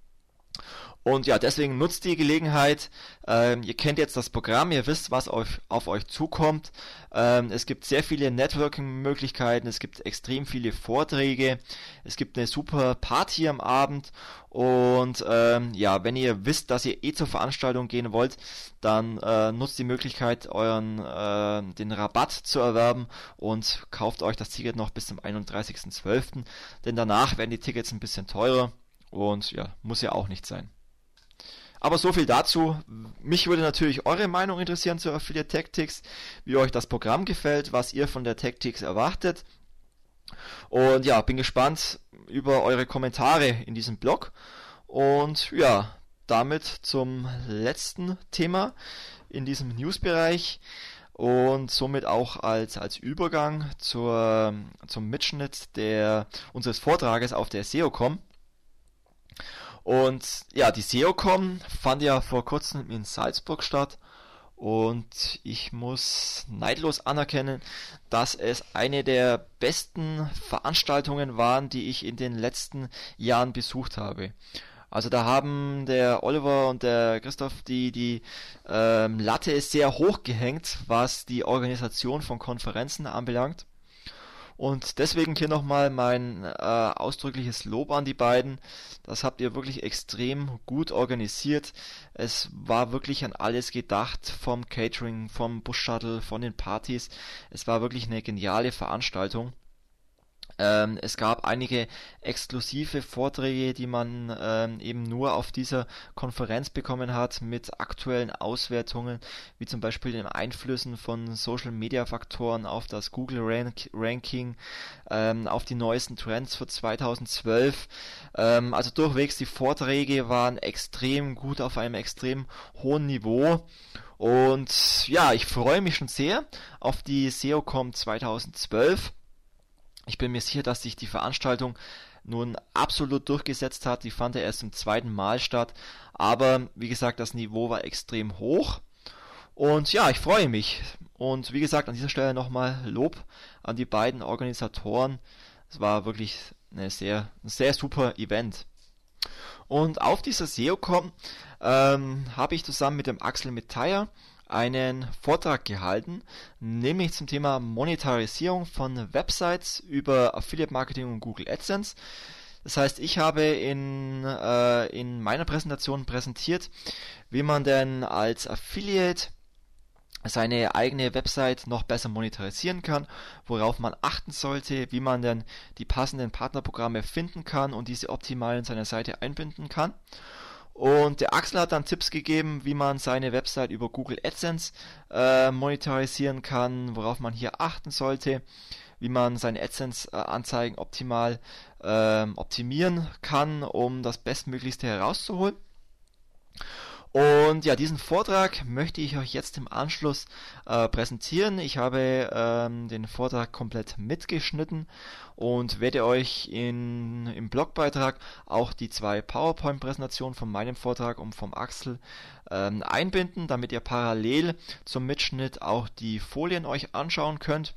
Und ja, deswegen nutzt die Gelegenheit. Ähm, ihr kennt jetzt das Programm, ihr wisst, was auf, auf euch zukommt. Ähm, es gibt sehr viele Networking-Möglichkeiten, es gibt extrem viele Vorträge, es gibt eine super Party am Abend. Und ähm, ja, wenn ihr wisst, dass ihr eh zur Veranstaltung gehen wollt, dann äh, nutzt die Möglichkeit, euren äh, den Rabatt zu erwerben und kauft euch das Ticket noch bis zum einunddreißigsten zwölften Denn danach werden die Tickets ein bisschen teurer und ja, muss ja auch nicht sein. Aber so viel dazu. Mich würde natürlich eure Meinung interessieren zur Affiliate Tactics, wie euch das Programm gefällt, was ihr von der Tactics erwartet. Und ja, bin gespannt, über eure Kommentare in diesem Blog. Und ja, damit zum letzten Thema in diesem News-Bereich und somit auch als, als Übergang zur, zum Mitschnitt der, unseres Vortrages auf der SEOCom. Und ja, die SEOCom fand ja vor kurzem in Salzburg statt und ich muss neidlos anerkennen, dass es eine der besten Veranstaltungen waren, die ich in den letzten Jahren besucht habe. Also da haben der Oliver und der Christoph die, die ähm, Latte sehr hoch gehängt, was die Organisation von Konferenzen anbelangt. Und deswegen hier nochmal mein äh, ausdrückliches Lob an die beiden. Das habt ihr wirklich extrem gut organisiert. Es war wirklich an alles gedacht, vom Catering, vom Bus-Shuttle, von den Partys. Es war wirklich eine geniale Veranstaltung. Ähm, es gab einige exklusive Vorträge, die man ähm, eben nur auf dieser Konferenz bekommen hat, mit aktuellen Auswertungen, wie zum Beispiel den Einflüssen von Social-Media-Faktoren auf das Google-Ranking, ähm, auf die neuesten Trends für zweitausendzwölf. Ähm, also durchwegs die Vorträge waren extrem gut, auf einem extrem hohen Niveau. Und ja, ich freue mich schon sehr auf die SEOCom zweitausendzwölf. Ich bin mir sicher, dass sich die Veranstaltung nun absolut durchgesetzt hat. Die fand ja erst zum zweiten Mal statt. Aber wie gesagt, das Niveau war extrem hoch. Und ja, ich freue mich. Und wie gesagt, an dieser Stelle nochmal Lob an die beiden Organisatoren. Es war wirklich eine sehr, ein sehr super Event. Und auf dieser SEOCom ähm, habe ich zusammen mit dem Axel Metayer einen Vortrag gehalten, nämlich zum Thema Monetarisierung von Websites über Affiliate Marketing und Google AdSense. Das heißt, ich habe in, äh, in meiner Präsentation präsentiert, wie man denn als Affiliate seine eigene Website noch besser monetarisieren kann, worauf man achten sollte, wie man denn die passenden Partnerprogramme finden kann und diese optimal in seiner Seite einbinden kann. Und der Axel hat dann Tipps gegeben, wie man seine Website über Google AdSense äh, monetarisieren kann, worauf man hier achten sollte, wie man seine AdSense-Anzeigen äh, optimal äh, optimieren kann, um das Bestmöglichste herauszuholen. Und ja, diesen Vortrag möchte ich euch jetzt im Anschluss äh, präsentieren. Ich habe ähm, den Vortrag komplett mitgeschnitten und werde euch in, im Blogbeitrag auch die zwei PowerPoint-Präsentationen von meinem Vortrag und vom Axel ähm, einbinden, damit ihr parallel zum Mitschnitt auch die Folien euch anschauen könnt.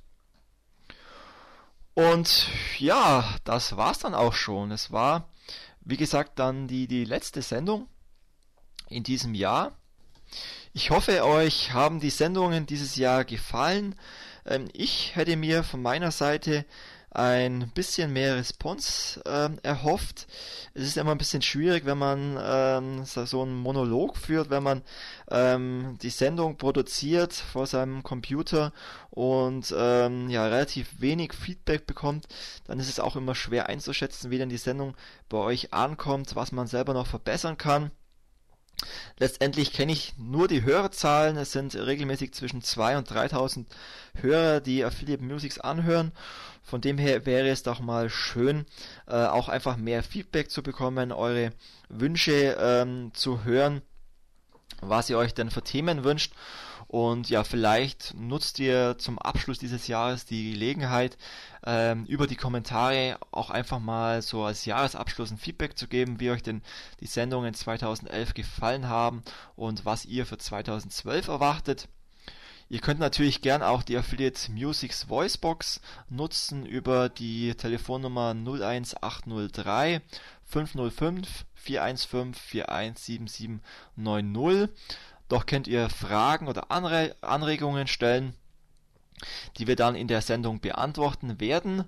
Und ja, das war's dann auch schon. Es war, wie gesagt, dann die, die letzte Sendung in diesem Jahr. Ich hoffe, euch haben die Sendungen dieses Jahr gefallen. Ähm, ich hätte mir von meiner Seite ein bisschen mehr Response ähm, erhofft. Es ist immer ein bisschen schwierig, wenn man ähm, so einen Monolog führt, wenn man ähm, die Sendung produziert vor seinem Computer und ähm, ja relativ wenig Feedback bekommt, dann ist es auch immer schwer einzuschätzen, wie denn die Sendung bei euch ankommt, was man selber noch verbessern kann. Letztendlich kenne ich nur die Hörerzahlen. Es sind regelmäßig zwischen zweitausend und dreitausend Hörer, die Affiliate Musics anhören. Von dem her wäre es doch mal schön, äh, auch einfach mehr Feedback zu bekommen, eure Wünsche ähm, zu hören, was ihr euch denn für Themen wünscht. Und ja, vielleicht nutzt ihr zum Abschluss dieses Jahres die Gelegenheit, ähm, über die Kommentare auch einfach mal so als Jahresabschluss ein Feedback zu geben, wie euch denn die Sendungen zweitausendelf gefallen haben und was ihr für zweitausendzwölf erwartet. Ihr könnt natürlich gern auch die Affiliate Musics Voicebox nutzen über die Telefonnummer null eins acht null drei fünf null fünf vier eins fünf vier eins sieben sieben neun null. Doch könnt ihr Fragen oder Anre- Anregungen stellen, die wir dann in der Sendung beantworten werden.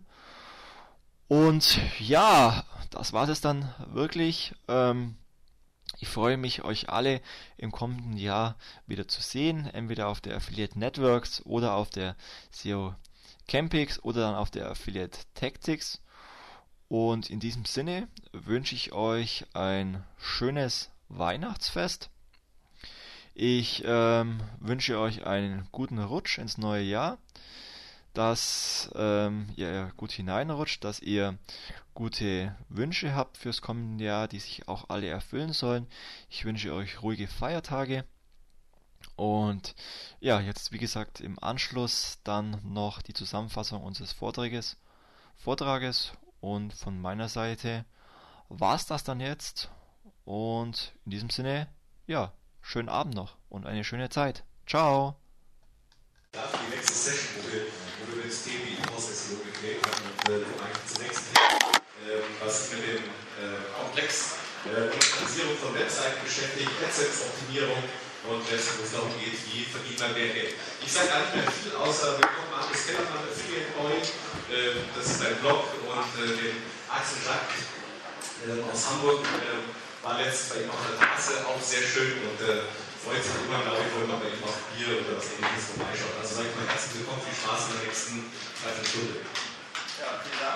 Und ja, das war es dann wirklich. Ähm, ich freue mich, euch alle im kommenden Jahr wieder zu sehen, entweder auf der Affiliate Networks oder auf der S E O Campix oder dann auf der Affiliate Tactics. Und in diesem Sinne wünsche ich euch ein schönes Weihnachtsfest. Ich ähm, wünsche euch einen guten Rutsch ins neue Jahr. dass ähm, ihr gut hineinrutscht, dass ihr gute Wünsche habt fürs kommende Jahr, die sich auch alle erfüllen sollen. Ich wünsche euch ruhige Feiertage. Und ja, jetzt wie gesagt im Anschluss dann noch die Zusammenfassung unseres Vortrages. Vortrages und von meiner Seite war's das dann jetzt. Und in diesem Sinne, ja, schönen Abend noch und eine schöne Zeit. Ciao! Ja, für die nächste Session, wo wir, wo wir über das Thema E-Mail-Session geklärt haben und äh, eigentlich zum nächsten Thema, äh, was sich mit dem äh, Komplex äh, Monetarisierung von Webseiten beschäftigt, AdSense-Optimierung und wenn es darum geht, wie verdient man mehr Geld. Ich sage gar nicht mehr viel, außer willkommen Markus Kellermann, Affiliate Point, äh, das ist ein Blog und äh, den Axel Jacques äh, aus Hamburg äh, war letztens bei ihm auf der Tasse, auch sehr schön und äh, freut sich immer, glaube ich, wenn man bei ihm auf Bier oder was Ähnliches vorbeischaut. Also sage ich mal herzlich willkommen, viel Spaß in der nächsten Dreiviertelstunde. Ja, vielen Dank.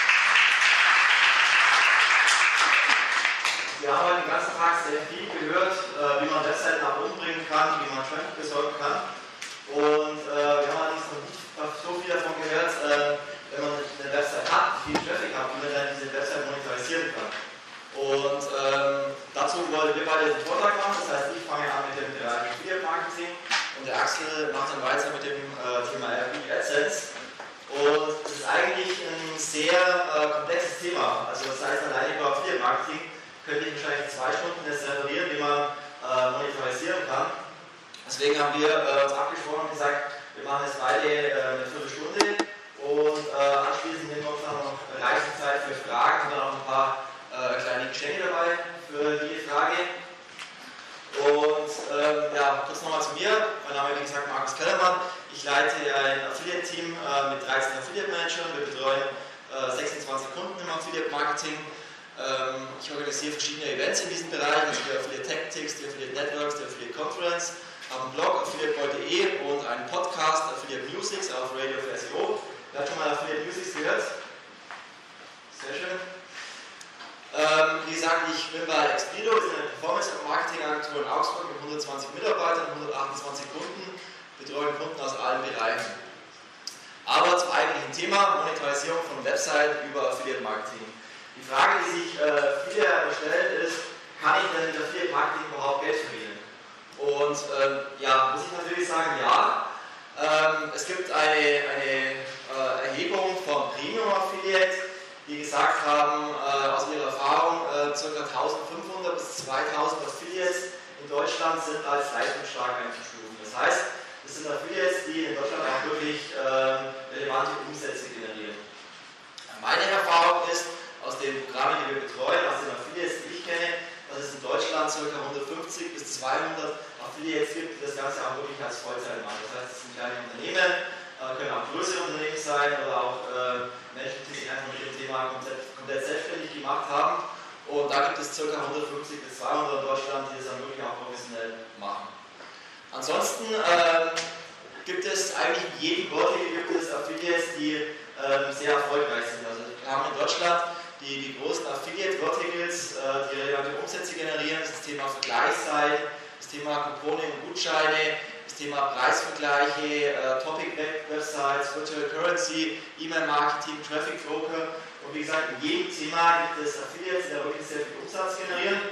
Wir haben heute den ganzen Tag sehr viel gehört, äh, wie man Webseiten nach oben bringen kann, wie man Traffic besorgen kann. Und äh, wir haben allerdings noch nicht so viel davon gehört, äh, wenn man eine Website hat, viel Traffic hat, wie man dann diese Website monetarisieren kann. Und ähm, dazu wollen wir beide den Vortrag machen, das heißt, ich fange an mit dem Bereich Affiliate Marketing und der Axel macht dann weiter mit dem äh, Thema R P AdSense. Und das ist eigentlich ein sehr äh, komplexes Thema, also das heißt, alleine über Affiliate Marketing könnte ich wahrscheinlich zwei Stunden das referieren, wie man äh, monetarisieren kann. Deswegen haben wir äh, uns abgesprochen und gesagt, wir machen jetzt beide äh, eine Viertelstunde und äh, anschließend nehmen wir uns dann noch reichlich Zeit für Fragen und dann auch ein paar äh, kleine Geschenke dabei für die Frage. Und ähm, ja, kurz nochmal zu mir. Mein Name ist wie gesagt Markus Kellermann. Ich leite ein Affiliate-Team äh, mit dreizehn Affiliate-Managern. Wir betreuen äh, sechsundzwanzig Kunden im Affiliate-Marketing. Ähm, ich organisiere verschiedene Events in diesem Bereich, also die Affiliate Tactics, die Affiliate Networks, die Affiliate Conference, habe einen Blog affiliate point de und einen Podcast Affiliate Musics auf Radio für S E O. Wer hat schon mal Affiliate Musics gehört? Sehr schön. Ähm, wie gesagt, ich bin bei Expedo, das ist eine Performance-Marketing-Agentur in Augsburg mit hundertzwanzig Mitarbeitern, hundertachtundzwanzig Kunden, betreuen Kunden aus allen Bereichen. Aber zum eigentlichen Thema, Monetarisierung von Webseiten über Affiliate-Marketing. Die Frage, die sich äh, viele stellen, ist, kann ich denn mit Affiliate-Marketing überhaupt Geld verdienen? Und ähm, ja, muss ich natürlich sagen, ja. Ähm, es gibt eine, eine äh, Erhebung vom Premium Affiliate, die gesagt haben, äh, aus ihrer Erfahrung, äh, ca. eintausendfünfhundert bis zweitausend Affiliates in Deutschland sind als leistungsstark einzustufen. Das heißt, es sind Affiliates, die in Deutschland auch wirklich äh, relevante Umsätze generieren. Meine Erfahrung ist, aus den Programmen, die wir betreuen, aus den Affiliates, die ich kenne, dass es in Deutschland ca. hundertfünfzig bis zweihundert Affiliates gibt, die das Ganze auch wirklich als Vollzeit machen. Das heißt, es sind kleine Unternehmen, äh, können auch größere Unternehmen sein oder auch äh, Menschen, die sich einfach mit dem Thema komplett, komplett selbstständig gemacht haben. Und da gibt es ca. hundertfünfzig bis zweihundert in Deutschland, die das dann wirklich auch professionell machen. Ansonsten äh, gibt es eigentlich in jedem Vertical gibt es Affiliates, die äh, sehr erfolgreich sind. Also wir haben in Deutschland die, die großen Affiliate-Verticals, äh, die relevante Umsätze generieren, das Thema Vergleichsseiten, das Thema Coupone und Gutscheine, das Thema Preisvergleiche, äh, Topic-Websites, Virtual Currency, E-Mail-Marketing, Traffic-Broker und wie gesagt, in jedem Thema gibt es Affiliates, die da wirklich sehr viel Umsatz generieren.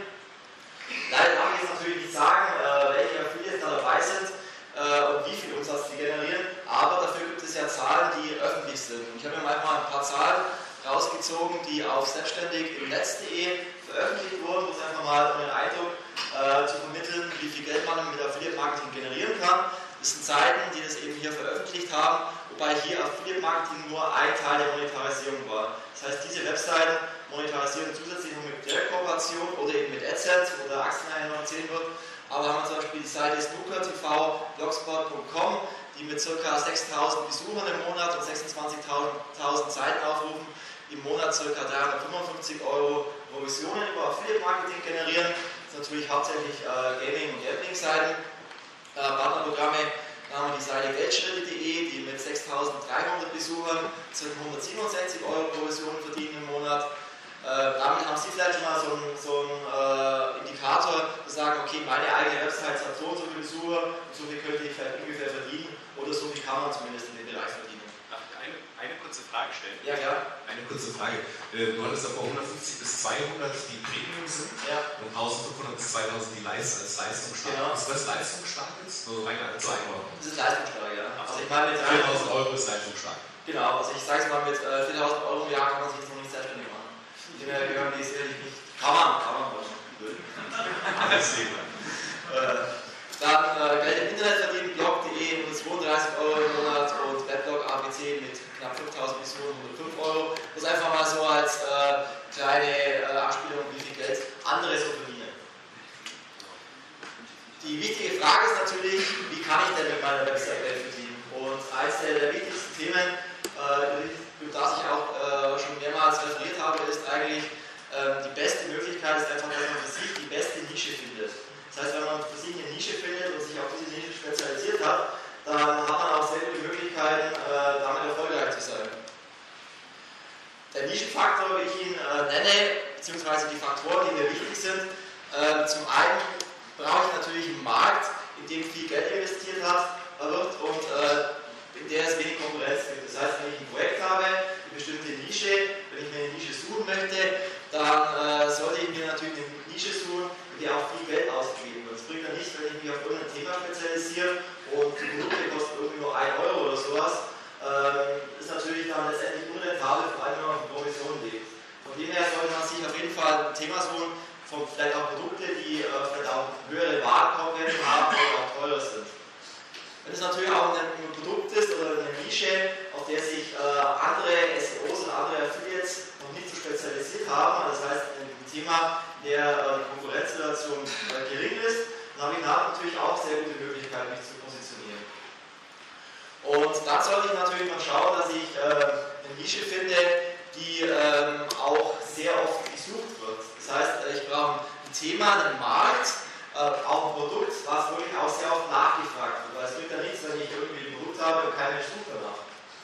Leider darf ich jetzt natürlich nicht sagen, äh, welche Affiliates da dabei sind äh, und wie viel Umsatz die generieren, aber dafür gibt es ja Zahlen, die öffentlich sind. Und ich habe mir mal ein paar Zahlen rausgezogen, die auf selbstständig im Netz punkt de veröffentlicht wurden, um es einfach mal um den Eindruck äh, zu vermitteln, wie viel Geld man mit Affiliate-Marketing generieren kann. Das sind Seiten, die das eben hier veröffentlicht haben, wobei hier Affiliate-Marketing nur ein Teil der Monetarisierung war. Das heißt, diese Webseiten monetarisieren zusätzlich noch mit Direktkooperation oder eben mit AdSense, wo der Axel nachher noch erzählen wird. Aber haben wir zum Beispiel die Seite snooker punkt t v, blogspot punkt com, die mit ca. sechstausend Besuchern im Monat und sechsundzwanzigtausend Seitenaufrufen im Monat ca. dreihundertfünfundfünfzig Euro Provisionen über Affiliate-Marketing generieren. Das sind natürlich hauptsächlich äh, Gaming- und Gambling-Seiten. Äh, Partnerprogramme, da haben wir die Seite geldschritte punkt de, die mit sechstausenddreihundert Besuchern ca. hundertsiebenundsechzig Euro Provisionen verdienen im Monat. Äh, damit haben Sie vielleicht schon mal so einen so äh, Indikator, zu sagen, okay, meine eigene Website hat so und so viele Besucher, und so viel könnte ich vielleicht ungefähr verdienen, oder so viel kann man zumindest in dem Bereich verdienen. eine, eine kurze Frage stellen? Ja, ja. Eine kurze Frage. Du hattest davor hundertfünfzig bis zweihundert, die Premium sind, Ja. und eintausendfünfhundert bis zweitausend, die Leist als leistungsstark. Genau. Ist das leistungsstark jetzt? So rein zur Einordnung. Das ist leistungsstark, ja. Also ich meine mit viertausend Euro ist leistungsstark. Genau, also ich sage es mal, mit äh, viertausend Euro im Jahr kann man sich jetzt noch nicht selbstständig machen. Die gehören die sicherlich nicht. Kann man, kann man wohl. Alles Leben. Äh, dann äh, Geld im Internet verdienen, blog punkt de mit zweiunddreißig Euro im Monat und Weblog A B C mit knapp fünftausend bis hundertfünf Euro. Das ist einfach mal so als äh, kleine äh, Anspielung, wie viel Geld andere so verdienen. Die wichtige Frage ist natürlich, wie kann ich denn mit meiner Website Geld verdienen? Und eines der, der wichtigsten Themen, äh, über das ich auch äh, schon mehrmals referiert habe, ist eigentlich, äh, die beste Möglichkeit ist einfach, dass man für sich die beste Nische findet. Das heißt, wenn man für sich eine Nische findet und sich auf diese Nische spezialisiert hat, dann hat man auch sehr gute Möglichkeiten, äh, damit erfolgreich zu sein. Der Nischenfaktor, wie ich ihn äh, nenne, beziehungsweise die Faktoren, die mir wichtig sind, äh, zum einen brauche ich natürlich einen Markt, in dem viel Geld investiert hat, wird und äh, in der es wenig Konkurrenz gibt. Das heißt, wenn ich ein Projekt habe, eine bestimmte Nische, wenn ich mir eine Nische suchen möchte, dann äh, sollte ich mir natürlich eine Nische suchen, in der auch viel Geld ausgegeben wird. Es bringt ja nicht, wenn ich mich auf irgendein Thema spezialisiere und die Produkte kosten irgendwie nur ein Euro oder sowas, ähm, ist natürlich dann letztendlich unrentabel, vor allem wenn man auf Provisionen lebt. Von dem her sollte man sich auf jeden Fall ein Thema suchen, von vielleicht auch Produkte, die äh, vielleicht auch höhere Warenkorbwerte haben oder auch teurer sind. Wenn es natürlich auch ein, ein Produkt ist oder eine Nische, auf der sich äh, andere S E Os und andere Affiliates noch nicht so spezialisiert haben, das heißt ein Thema, der äh, Konkurrenzsituation äh, gering ist, dann habe ich da natürlich auch sehr gute Möglichkeiten, mich zu positionieren. Und dann sollte ich natürlich mal schauen, dass ich äh, eine Nische finde, die ähm, auch sehr oft gesucht wird. Das heißt, ich brauche ein Thema, einen Markt, äh, auch ein Produkt, was wirklich auch sehr oft nachgefragt wird. Weil es bringt ja nichts, wenn ich irgendwie ein Produkt habe und keiner sucht danach.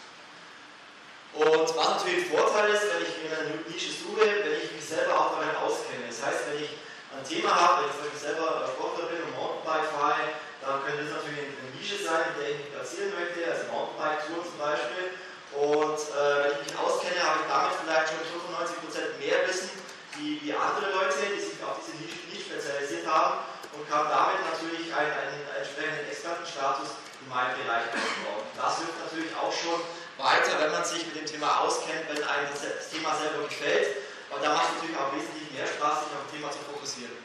Und was natürlich ein Vorteil ist, wenn ich mir eine Nische suche, wenn ich mich selber auch darin auskenne. Das heißt, wenn ich ein Thema habe, wenn ich zum Beispiel selber Sportler bin und Mountainbike fahre, dann könnte das natürlich eine Nische sein, in der ich mich platzieren möchte, also Mountainbike-Tour zum Beispiel. Und äh, wenn ich mich auskenne, habe ich damit vielleicht schon fünfundneunzig Prozent mehr Wissen wie, wie andere Leute, die sich auf diese Nische nicht spezialisiert haben und kann damit natürlich einen, einen, einen entsprechenden Expertenstatus in meinem Bereich aufbauen. Das hilft natürlich auch schon weiter, wenn man sich mit dem Thema auskennt, wenn einem das Thema selber gefällt, weil da macht es natürlich auch wesentlich mehr Spaß, sich auf ein Thema zu fokussieren.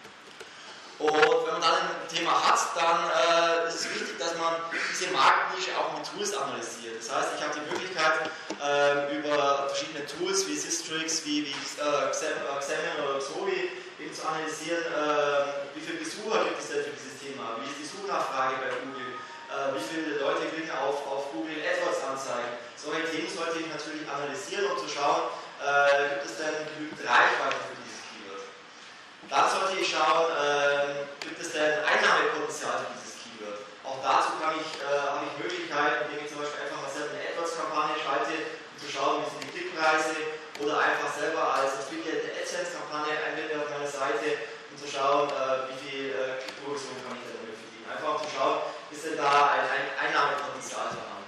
Und wenn man dann ein Thema hat, dann äh, ist es wichtig, dass man diese Marktnische auch mit Tools analysiert. Das heißt, ich habe die Möglichkeit, äh, über verschiedene Tools wie Systrix, wie, wie äh, Xamarin oder Xovi eben zu analysieren, äh, wie viele Besucher gibt es denn für dieses Thema, wie ist die Suchnachfrage bei Google, äh, wie viele Leute klicken auf, auf Google AdWords Anzeigen. Solche Themen sollte ich natürlich analysieren, um zu schauen, äh, gibt es denn genügend Reichweite für dieses Keyword. Dann sollte ich schauen, äh, gibt es denn Einnahmepotenzial für dieses Keyword. Auch dazu kann ich, äh, habe ich Möglichkeiten, indem ich zum Beispiel einfach mal selber eine AdWords-Kampagne schalte, um zu schauen, wie sind die Klickpreise, oder einfach selber als Affiliate eine AdSense-Kampagne einbinde auf meiner Seite, um zu schauen, äh, wie viel äh, Klickprovision kann ich damit verdienen. Einfach um zu schauen, ist denn da ein, ein Einnahmepotenzial vorhanden.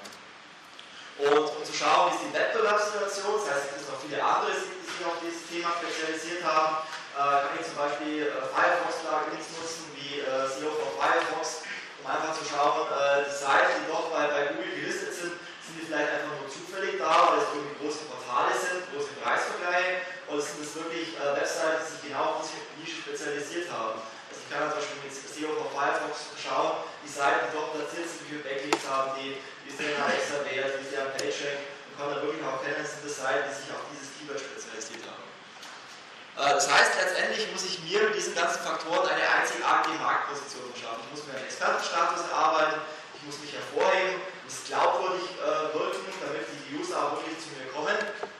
Und um zu schauen, wie ist die Wettbewerbssituation, das heißt, es gibt noch viele andere, die sich auf dieses Thema spezialisiert haben, äh, kann ich zum Beispiel äh, Firefox-Plugins nutzen, wie äh, S E O for Firefox, um einfach zu schauen, äh, die Seiten, die doch bei, bei Google gelistet sind, sind die vielleicht einfach nur zufällig da, weil es irgendwie große Portale sind, große Preisvergleiche, oder sind es wirklich äh, Webseiten, die sich genau auf diese Nische spezialisiert haben. Also ich kann zum Beispiel mit S E O for Firefox schauen, die Seiten, die doch platziert sind, wie viele Backlinks haben die, wie ist der extra Wert, wie ist der PageRank, und kann dann wirklich auch kennen, sind das Seiten, die sich auf dieses Keyword spezialisiert haben. Das heißt, letztendlich muss ich mir mit diesen ganzen Faktoren eine einzigartige Marktposition verschaffen. Ich muss mir einen Expertenstatus erarbeiten, ich muss mich hervorheben, muss glaubwürdig äh, wirken, damit die User auch wirklich zu mir kommen.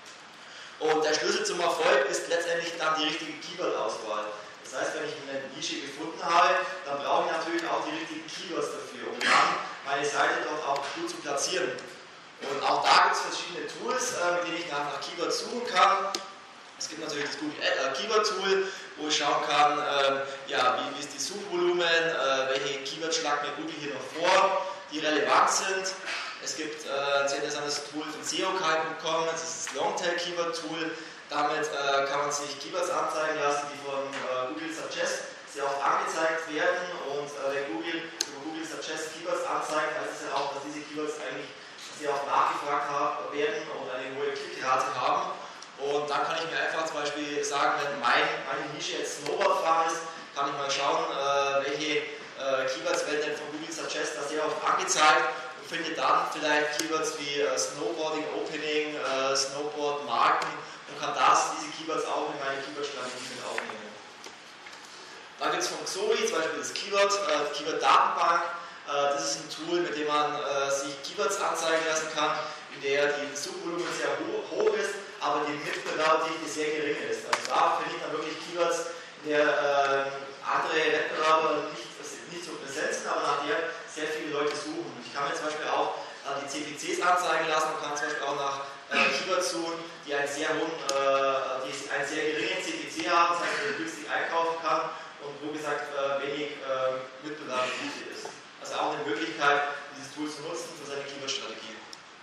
Und der Schlüssel zum Erfolg ist letztendlich dann die richtige Keyword-Auswahl. Das heißt, wenn ich eine Nische gefunden habe, dann brauche ich natürlich auch die richtigen Keywords dafür, um dann meine Seite doch auch gut zu platzieren. Und auch da gibt es verschiedene Tools, äh, mit denen ich nach, nach Keywords suchen kann. Es gibt natürlich das Google Keyword Tool, wo ich schauen kann, äh, ja, wie, wie ist die Suchvolumen, äh, welche Keywords schlagen mir Google hier noch vor, die relevant sind. Es gibt äh, ein sehr interessantes Tool von S E O Kite Punkt com, das ist das Longtail Keyword Tool. Damit äh, kann man sich Keywords anzeigen lassen, die von äh, Google Suggest sehr oft angezeigt werden. Und äh, wenn Google über Google Suggest Keywords anzeigt, heißt es ja auch, dass diese Keywords eigentlich sehr oft nachgefragt haben, werden und eine hohe Klickrate haben. Und dann kann ich mir einfach zum Beispiel sagen, wenn mein, meine Nische jetzt Snowboardfahren ist, kann ich mal schauen, äh, welche äh, Keywords werden denn von Google Suggest da sehr oft angezeigt und finde dann vielleicht Keywords wie äh, Snowboarding Opening, äh, Snowboard Marken und kann das, diese Keywords auch in meine Keyword-Strategie mit aufnehmen. Dann gibt es von Xovi zum Beispiel das Keyword, äh, die Keyword-Datenbank. Äh, das ist ein Tool, mit dem man äh, sich Keywords anzeigen lassen kann, in der die Suchvolumen sehr hoch, hoch ist, aber die Mitbewerberdichte sehr gering ist. Also da finde ich dann wirklich Keywords, in der äh, andere Wettbewerber nicht, nicht so präsent sind, aber nach der sehr viele Leute suchen. Ich kann mir zum Beispiel auch äh, die C P Cs anzeigen lassen und kann zum Beispiel auch nach äh, Keywords suchen, die einen sehr hohen, äh, die einen sehr geringen C P C haben, das heißt, man günstig einkaufen kann und wo gesagt äh, wenig äh, Mitbewerberdichte ist. Also auch eine Möglichkeit, dieses Tool zu nutzen für seine Keyword-Strategie.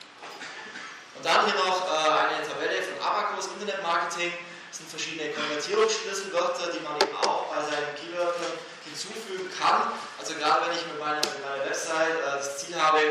Und dann hier noch äh, eine Tabelle von Abacus Internet Marketing. Das sind verschiedene Konvertierungsschlüsselwörter, die man eben auch bei seinen Keywörtern hinzufügen kann. Also gerade wenn ich mit meiner, mit meiner Website äh, das Ziel habe,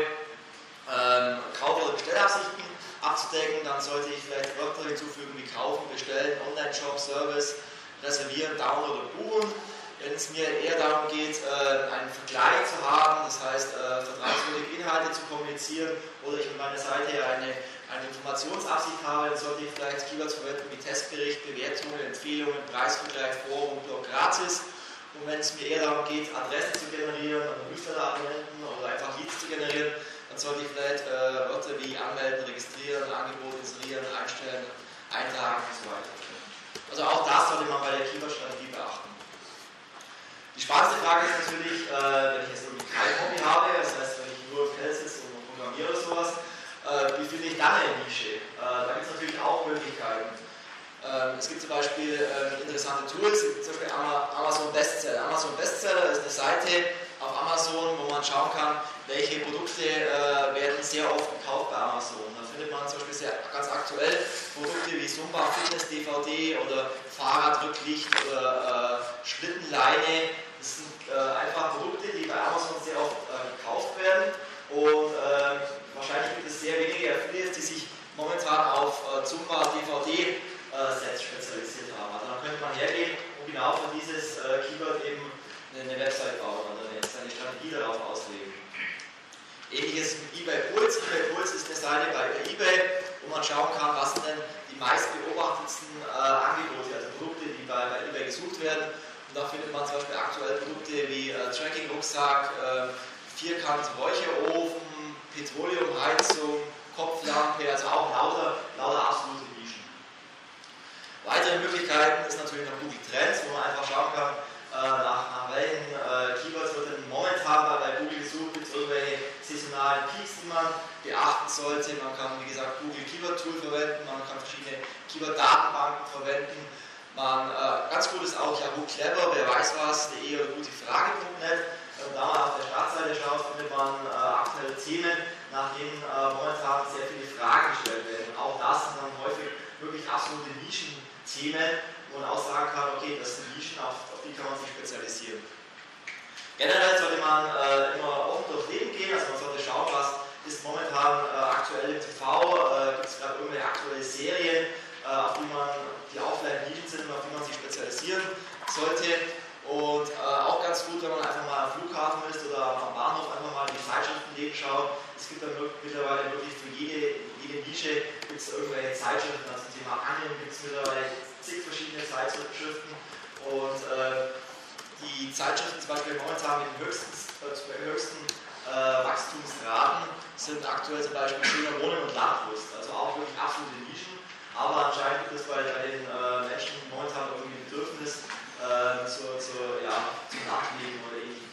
ähm, Kauf- oder Bestellabsichten abzudecken, dann sollte ich vielleicht Wörter hinzufügen wie kaufen, bestellen, Online-Shop, Service, reservieren, download oder buchen. Wenn es mir eher darum geht, einen Vergleich zu haben, das heißt, vertrauenswürdige Inhalte zu kommunizieren oder ich mit meiner Seite eine, eine Informationsabsicht habe, dann sollte ich vielleicht Keywords verwenden wie Testbericht, Bewertungen, Empfehlungen, Preisvergleich, Forum, Blog gratis. Und wenn es mir eher darum geht, Adressen zu generieren, Newsletter-Abonnenten oder einfach Leads zu generieren, dann sollte ich vielleicht äh, Wörter wie anmelden, registrieren, Angebot inserieren, einstellen, eintragen und so weiter. Also auch das sollte man bei der Keyword-Strategie beachten. Die spannendste Frage ist natürlich, äh, wenn ich jetzt irgendwie kein Hobby habe, das heißt, wenn ich nur im Feld sitze und programmiere oder sowas, äh, wie finde ich dann eine Nische? Äh, da gibt es natürlich auch Möglichkeiten. Ähm, es gibt zum Beispiel äh, interessante Tools, zum Beispiel Amazon Bestseller. Amazon Bestseller ist eine Seite auf Amazon, wo man schauen kann, welche Produkte äh, werden sehr oft gekauft bei Amazon. Da findet man zum Beispiel sehr, ganz aktuell Produkte wie Zumba Fitness D V D oder Fahrradrücklicht oder äh, Schlittenleine. Das sind äh, einfach Produkte, die bei Amazon sehr oft äh, gekauft werden und äh, wahrscheinlich gibt es sehr wenige Affiliates, die sich momentan auf äh, Zumba D V D äh, Sets spezialisiert haben. Also dann könnte man hergehen und genau für dieses äh, Keyword eben eine Website bauen oder seine Strategie darauf auslegen. Ähnliches mit eBay Pulse. eBay Pulse ist eine Seite bei eBay, wo man schauen kann, was sind denn die meist beobachtetsten äh, Angebote, also Produkte, die bei, bei eBay gesucht werden. Und da findet man zum Beispiel aktuell Produkte wie äh, Tracking-Rucksack, äh, Vierkant-Räucherofen, Petroleumheizung, Kopflampe, also auch lauter, lauter absolute Nischen. Weitere Möglichkeiten ist natürlich noch Google Trends, wo man einfach schauen kann, äh, nach, nach welchen äh, Keywords wird denn momentan bei Google gesucht, gibt es irgendwelche saisonalen Peaks, die man beachten sollte. Man kann, wie gesagt, Google Keyword Tool verwenden, man kann verschiedene Keyword-Datenbanken verwenden. Man, äh, ganz gut ist auch Yahoo Clever, wer weiß was, de oder gutefrage punkt net. Wenn man da mal auf der Startseite schaut, findet man äh, aktuelle Themen, nach denen äh, momentan sehr viele Fragen gestellt werden. Und auch das sind dann häufig wirklich absolute Nischenthemen, wo man auch sagen kann, okay, das sind Nischen, auf, auf die kann man sich spezialisieren. Generell sollte man äh, immer offen durchs Leben gehen, also man sollte schauen, was ist momentan äh, aktuell im T V, äh, gibt es gerade irgendwelche aktuelle Serien, äh, auf die man, die auch vielleicht Nischen sind und auf die man sich spezialisieren sollte. Und äh, auch ganz gut, wenn man einfach mal am Flughafen ist oder am Bahnhof einfach mal in die Zeitschriftenläden schaut. Es gibt dann mittlerweile wirklich für jede, jede Nische gibt es irgendwelche Zeitschriften. Also zum Thema Angeln gibt es mittlerweile zig verschiedene Zeitschriften. Und äh, die Zeitschriften zum Beispiel momentan mit den höchsten, äh, höchsten äh, Wachstumsraten sind aktuell zum Beispiel Schöner Wohnen und Landlust. Also auch wirklich absolute Nischen. Aber anscheinend gibt es bei, bei den äh, Menschen momentan irgendwie ein Bedürfnis, Äh, zu, zu, ja, zum Nachleben oder ähnlichem.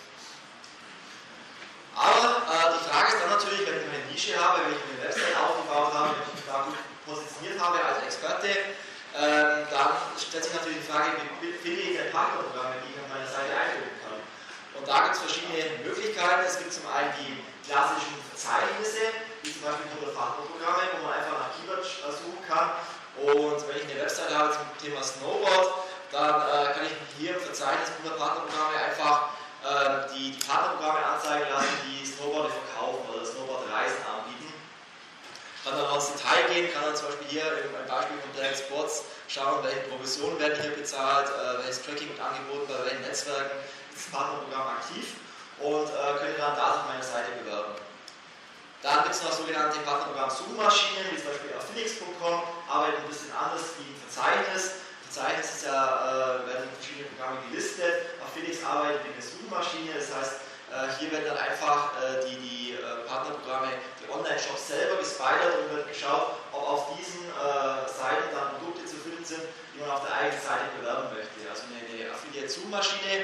Aber äh, die Frage ist dann natürlich, wenn ich eine Nische habe, wenn ich eine Website aufgebaut habe, wenn ich mich da gut positioniert habe als Experte, äh, dann stellt sich natürlich die Frage, wie finde ich denn Partnerprogramme, die ich auf meine Seite einbinden kann. Und da gibt es verschiedene Möglichkeiten. Es gibt zum einen die klassischen Verzeichnisse, wie zum Beispiel Partnerprogramme, wo man einfach nach Keywords suchen kann. Und wenn ich eine Webseite habe zum Thema Snowboard, dann äh, kann ich hier im Verzeichnis unter Partnerprogramme einfach äh, die, die Partnerprogramme anzeigen lassen, die Snowboarder verkaufen oder Snowboardreisen anbieten. Kann dann auch ins Detail gehen, kann dann zum Beispiel hier im Beispiel von Black Sports schauen, welche Provisionen werden hier bezahlt, äh, welches Tracking wird angeboten, bei welchen Netzwerken ist das Partnerprogramm aktiv und äh, könnte dann das auf meiner Seite bewerben. Dann gibt es noch sogenannte Partnerprogramm-Suchmaschinen, wie zum Beispiel Affiliates punkt com, arbeiten ein bisschen anders wie im Verzeichnis. Im Verzeichnis ist ja, äh, werden verschiedene Programme gelistet. Affiliates arbeitet wie eine Suchmaschine, das heißt, äh, hier werden dann einfach äh, die, die äh, Partnerprogramme, die Online-Shops selber gespidert und wird geschaut, ob auf diesen äh, Seiten dann Produkte zu finden sind, die man auf der eigenen Seite bewerben möchte. Also eine, eine Affiliate-Suchmaschine.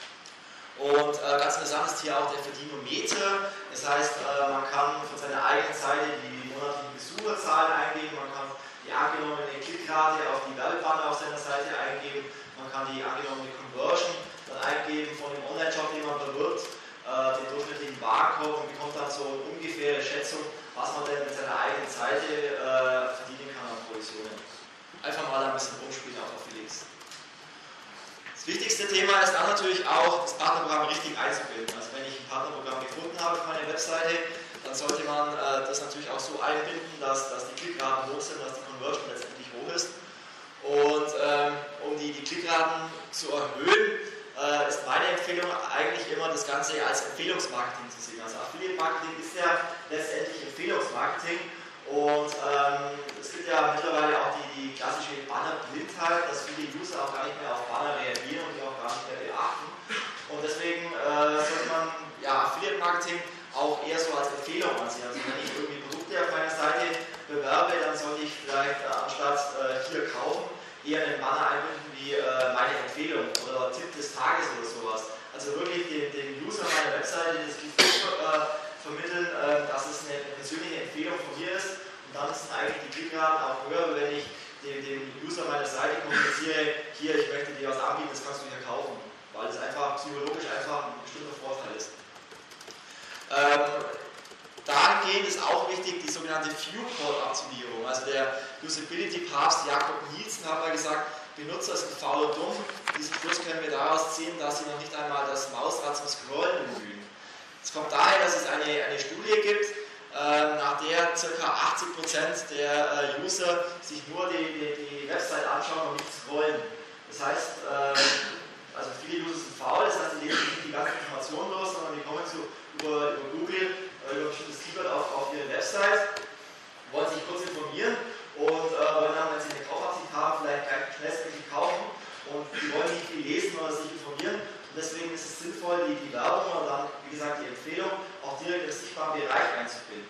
Und äh, ganz interessant ist hier auch der Verdienometer. Das heißt, äh, man kann von seiner eigenen Seite die monatlichen Besucherzahlen eingeben, man kann die angenommene Klickrate auf die Werbebanner auf seiner Seite eingeben, man kann die angenommene Conversion dann eingeben von dem Online-Shop, den man bewirbt, äh, den durchschnittlichen Warenkorb und bekommt dann so eine ungefähre Schätzung, was man denn mit seiner eigenen Seite äh, verdienen kann an Provisionen. Einfach mal ein bisschen rumspielen auf Affiliates. Das wichtigste Thema ist dann natürlich auch, das Partnerprogramm richtig einzubinden. Also wenn ich ein Partnerprogramm gefunden habe für meine Webseite, dann sollte man äh, das natürlich auch so einbinden, dass, dass die Klickraten hoch sind, dass die Conversion letztendlich hoch ist. Und ähm, um die, die Klickraten zu erhöhen, äh, ist meine Empfehlung eigentlich immer, das Ganze als Empfehlungsmarketing zu sehen. Also Affiliate-Marketing ist ja letztendlich Empfehlungsmarketing. Und ähm, es gibt ja mittlerweile auch die, die klassische Banner-Blindheit, dass viele User auch gar nicht mehr auf Banner reagieren und die auch gar nicht mehr beachten. Und deswegen äh, sollte man ja, Affiliate-Marketing auch eher so als Empfehlung ansehen. Also wenn ich irgendwie Produkte auf meiner Seite bewerbe, dann sollte ich vielleicht äh, anstatt äh, hier kaufen, eher einen Banner einbinden wie äh, meine Empfehlung oder Tipp des Tages oder sowas. Also wirklich den, den User meiner Webseite das Gefühl äh, vermitteln, äh, dass es eine persönliche Empfehlung von mir ist. Und dann sind eigentlich die Klickraten auch höher, wenn ich dem, dem User meiner Seite kommuniziere, hier, ich möchte dir was anbieten, das kannst du hier kaufen. Weil es einfach psychologisch einfach ein bestimmter Vorteil ist. Ähm, dahingehend ist auch wichtig die sogenannte Viewport-Optimierung. Also der Usability-Papst Jakob Nielsen hat mal gesagt, Benutzer sind faul und dumm. Diesen Schluss können wir daraus ziehen, dass sie noch nicht einmal das Mausrad zum Scrollen bemühen. Es kommt daher, dass es eine, eine Studie gibt, äh, nach der ca. achtzig Prozent der äh, User sich nur die, die, die Website anschauen und nicht scrollen. Das heißt, äh, also viele User sind faul, das heißt, die lesen nicht die ganze Information los, sondern die kommen zu, über, über Google, äh, über ein bestimmtes Keyword auf, auf ihre Website, wollen sich kurz informieren und äh, wollen dann, wenn sie eine Kaufabsicht haben, vielleicht gleich schnellstmöglich kaufen und die wollen nicht viel lesen oder sich informieren. Und deswegen ist es sinnvoll, die, die Werbung und dann, wie gesagt, die Empfehlung auch direkt im sichtbaren Bereich einzubinden.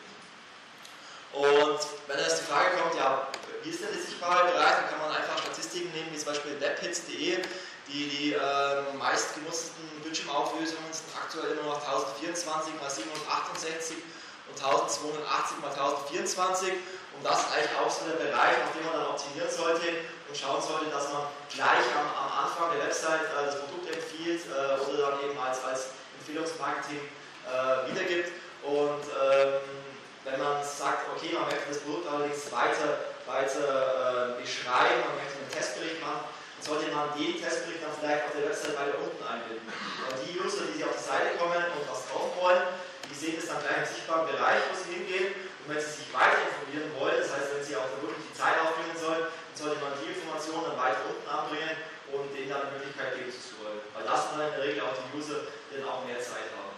Und wenn jetzt die Frage kommt, ja, wie ist denn der sichtbare Bereich, dann kann man einfach Statistiken nehmen, wie zum Beispiel webhits punkt de, die, die äh, meistgenutzten Bildschirmauflösungen sind aktuell immer noch tausendvierundzwanzig mal siebenhundertachtundsechzig und tausendzweihundertachtzig mal tausendvierundzwanzig. Und das ist eigentlich auch so der Bereich, auf den man dann optimieren sollte und schauen sollte, dass man gleich am, am Anfang der Website äh, das Produkt empfiehlt äh, oder dann eben als, als Empfehlungsmarketing äh, wiedergibt. Und ähm, wenn man sagt, okay, man möchte das Produkt allerdings weiter, weiter äh, beschreiben, man möchte einen Testbericht machen, dann sollte man den Testbericht dann vielleicht auf der Website weiter unten einbinden. Und die User, die auf die Seite kommen und was kaufen wollen, die sehen das dann gleich im sichtbaren Bereich, wo sie hingehen. Und wenn sie sich weiter informieren wollen, das heißt, wenn sie auch wirklich die Zeit aufbringen sollen, dann sollte man die Informationen dann weiter unten anbringen und denen dann die Möglichkeit geben zu scrollen. Weil das sind dann in der Regel auch die User, die dann auch mehr Zeit haben.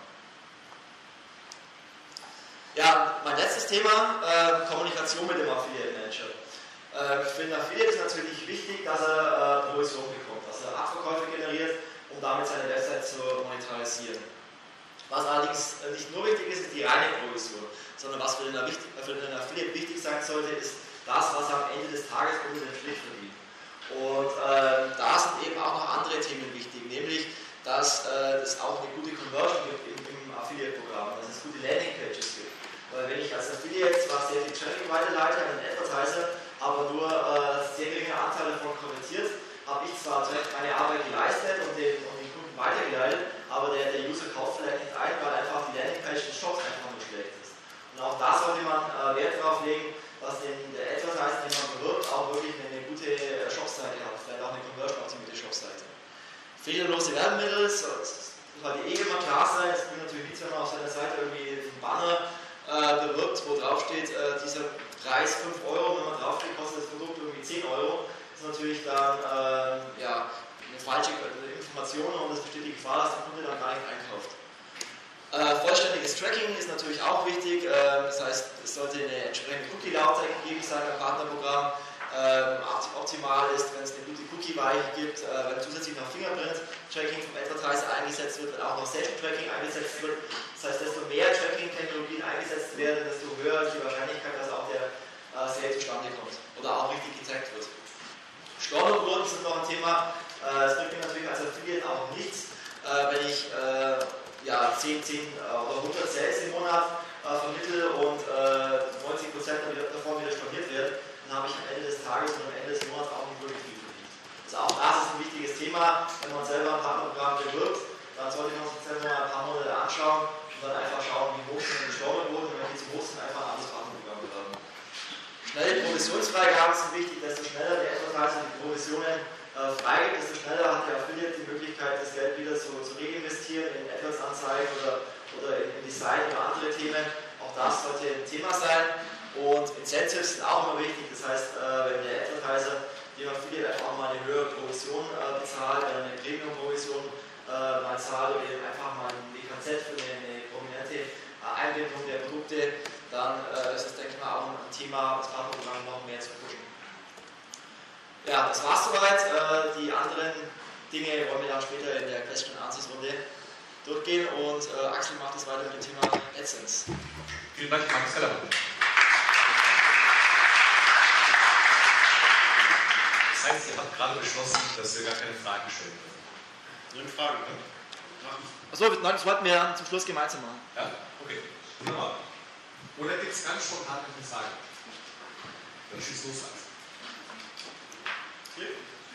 Ja, mein letztes Thema, äh, Kommunikation mit dem Affiliate Manager. Äh, für den Affiliate ist natürlich wichtig, dass er äh, Provision bekommt, dass er Abverkäufe generiert, um damit seine Website zu monetarisieren. Was allerdings nicht nur wichtig ist, ist die reine Provision, sondern was für den, für den Affiliate wichtig sein sollte, ist das, was er am Ende des Tages unter dem Strich verdient. Und äh, da sind eben auch noch andere Themen wichtig, nämlich, dass äh, es auch eine gute Conversion gibt im, im Affiliate-Programm, dass es gute Landing-Pages gibt. Weil wenn ich als Affiliate zwar sehr viel Traffic weiterleite an den Advertiser, aber nur äh, sehr geringe Anteile davon konvertiert, habe ich zwar meine Arbeit geleistet und den, und den Kunden weitergeleitet, aber der, der User kauft vielleicht nicht ein, weil einfach die Landingpage des Shops einfach nicht schlecht ist. Und auch da sollte man äh, Wert darauf legen, dass den, der Advertiser, den man bewirbt, auch wirklich eine, eine gute Shopseite hat, vielleicht auch eine conversion-optimierte Shopseite. Fehlerlose Werbemittel, so, das sollte eh immer klar sein, es bringt natürlich nichts, wenn man auf seiner Seite irgendwie einen Banner äh, bewirbt, wo drauf steht, äh, dieser Preis fünf Euro, wenn man drauf steht, kostet das Produkt irgendwie zehn Euro. Das ist natürlich dann äh, ja, eine falsche Information und es besteht die Gefahr, dass der Kunde dann gar nicht einkauft. Äh, vollständiges Tracking ist natürlich auch wichtig, äh, das heißt, es sollte eine entsprechende Cookie-Laufzeit gegeben sein beim Partnerprogramm. Ähm, optimal ist, wenn es eine gute Cookie-Weiche gibt, äh, wenn zusätzlich noch Fingerprint-Tracking vom Advertiser eingesetzt wird, wenn auch noch Session-Tracking eingesetzt wird. Das heißt, desto mehr Tracking-Technologien eingesetzt werden, desto höher ist die Wahrscheinlichkeit, dass auch der äh, Sale zustande kommt oder auch richtig getaggt wird. Stornoquoten sind noch ein Thema, äh, das bringt mir natürlich als Affiliate auch nichts, äh, wenn ich äh, ja, zehn, zehn oder hundert Sales im Monat äh, vermittle und äh, neunzig Prozent davon wieder storniert werden, dann habe ich am Ende des Tages und am Ende des Monats auch nicht wirklich viel verdient. Also auch das ist ein wichtiges Thema, wenn man selber ein Partnerprogramm bewirbt, dann sollte man sich selber mal ein paar Monate anschauen und dann einfach schauen, wie hoch sind die Stornoquoten und wenn die zu hoch sind, einfach ein anderes Partnerprogramm bewerben. Schnelle Provisionsfreigaben sind wichtig, desto schneller der Advertiser die Provisionen äh, freigibt, desto schneller hat der Affiliate die Möglichkeit, das Geld wieder zu, zu reinvestieren in AdWords-Anzeigen oder, oder in, in Design oder andere Themen. Auch das sollte ein Thema sein. Und Incentives sind auch immer wichtig, das heißt, äh, wenn der Advertiser dem Affiliate einfach mal eine höhere Provision äh, bezahlt, wenn er eine Premium-Provision äh, mal zahlt oder eben einfach mal ein D K Z für eine, eine prominente äh, Einbindung der Produkte, dann äh, ist es, denke ich mal, auch ein Thema, das Partnerprogramm noch mehr zu pushen. Ja, das war's soweit. Äh, die anderen Dinge wollen wir dann später in der Question-and-Answers-Runde durchgehen und äh, Axel macht es weiter mit dem Thema AdSense. Vielen Dank, Markus Keller. Das heißt, ihr habt gerade beschlossen, dass wir gar keine Fragen stellen können. Nur Fragen, ne? Achso, nein, das wollten wir zum Schluss gemeinsam machen. Ja, okay. Wunderbar. Oder gibt es ganz spontan eine Frage? Dann schieß los, Axel. Hier.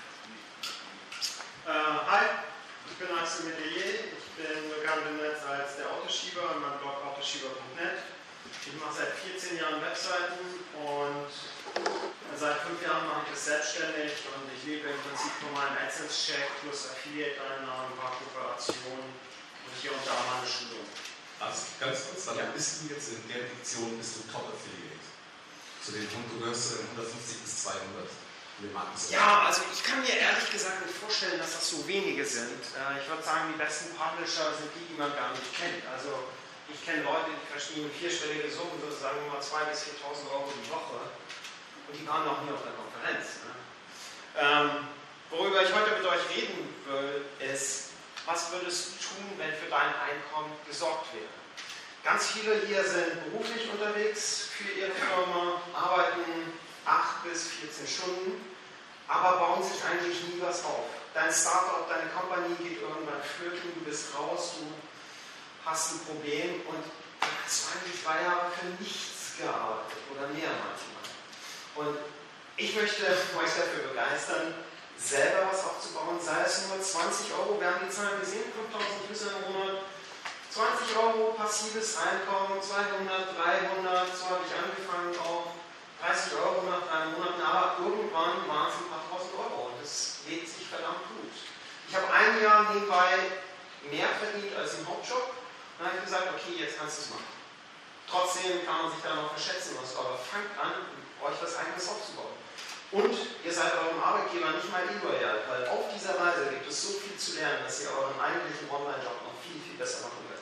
Äh, hi, ich bin Axel Metier. Ich bin bekannt im Netz als der Autoschieber in meinem Blog autoschieber punkt net. Ich mache seit vierzehn Jahren Webseiten und seit fünf Jahren mache ich das selbstständig und ich lebe im Prinzip von meinem AdSense-Check plus Affiliate-Einnahmen, ein paar Kooperationen und hier und da mal eine Schulung. Also ganz kurz, dann ja. Bist du jetzt in der Diktion, bist du Top-Affiliate? Zu dem Punkt, du gehörst zu den hundertfünfzig bis zweihundert. Ja, also ich kann mir ehrlich gesagt nicht vorstellen, dass das so wenige sind. Ich würde sagen, die besten Publisher sind die, die man gar nicht kennt. Also ich kenne Leute, die verdienen vierstellige Summen, so sagen wir mal zweitausend bis viertausend Euro die Woche. Und die waren noch nie auf der Konferenz. Ne? Ähm, worüber ich heute mit euch reden will, ist, was würdest du tun, wenn für dein Einkommen gesorgt wäre? Ganz viele hier sind beruflich unterwegs für ihre Firma, arbeiten acht bis vierzehn Stunden, aber bauen sich eigentlich nie was auf. Dein Startup, deine Company geht irgendwann flöten, du bist raus, du hast ein Problem und du hast eigentlich drei Jahre für nichts gearbeitet oder mehr manchmal. Und ich möchte euch dafür begeistern, selber was aufzubauen, sei es nur zwanzig Euro, wir haben die Zahlen gesehen, fünftausend User im Monat, zwanzig Euro passives Einkommen, zweihundert, dreihundert, so habe ich angefangen auch, dreißig Euro nach drei Monaten, aber irgendwann waren es ein paar tausend Euro und das lebt sich verdammt gut. Ich habe ein Jahr nebenbei mehr verdient als im Hauptjob und dann habe ich gesagt, okay, jetzt kannst du es machen. Trotzdem kann man sich da noch verschätzen, was, aber fangt an, euch was Eigenes aufzubauen. Und ihr seid eurem Arbeitgeber nicht mal illoyal, weil auf dieser Reise gibt es so viel zu lernen, dass ihr euren eigentlichen Online-Job noch viel, viel besser machen werdet.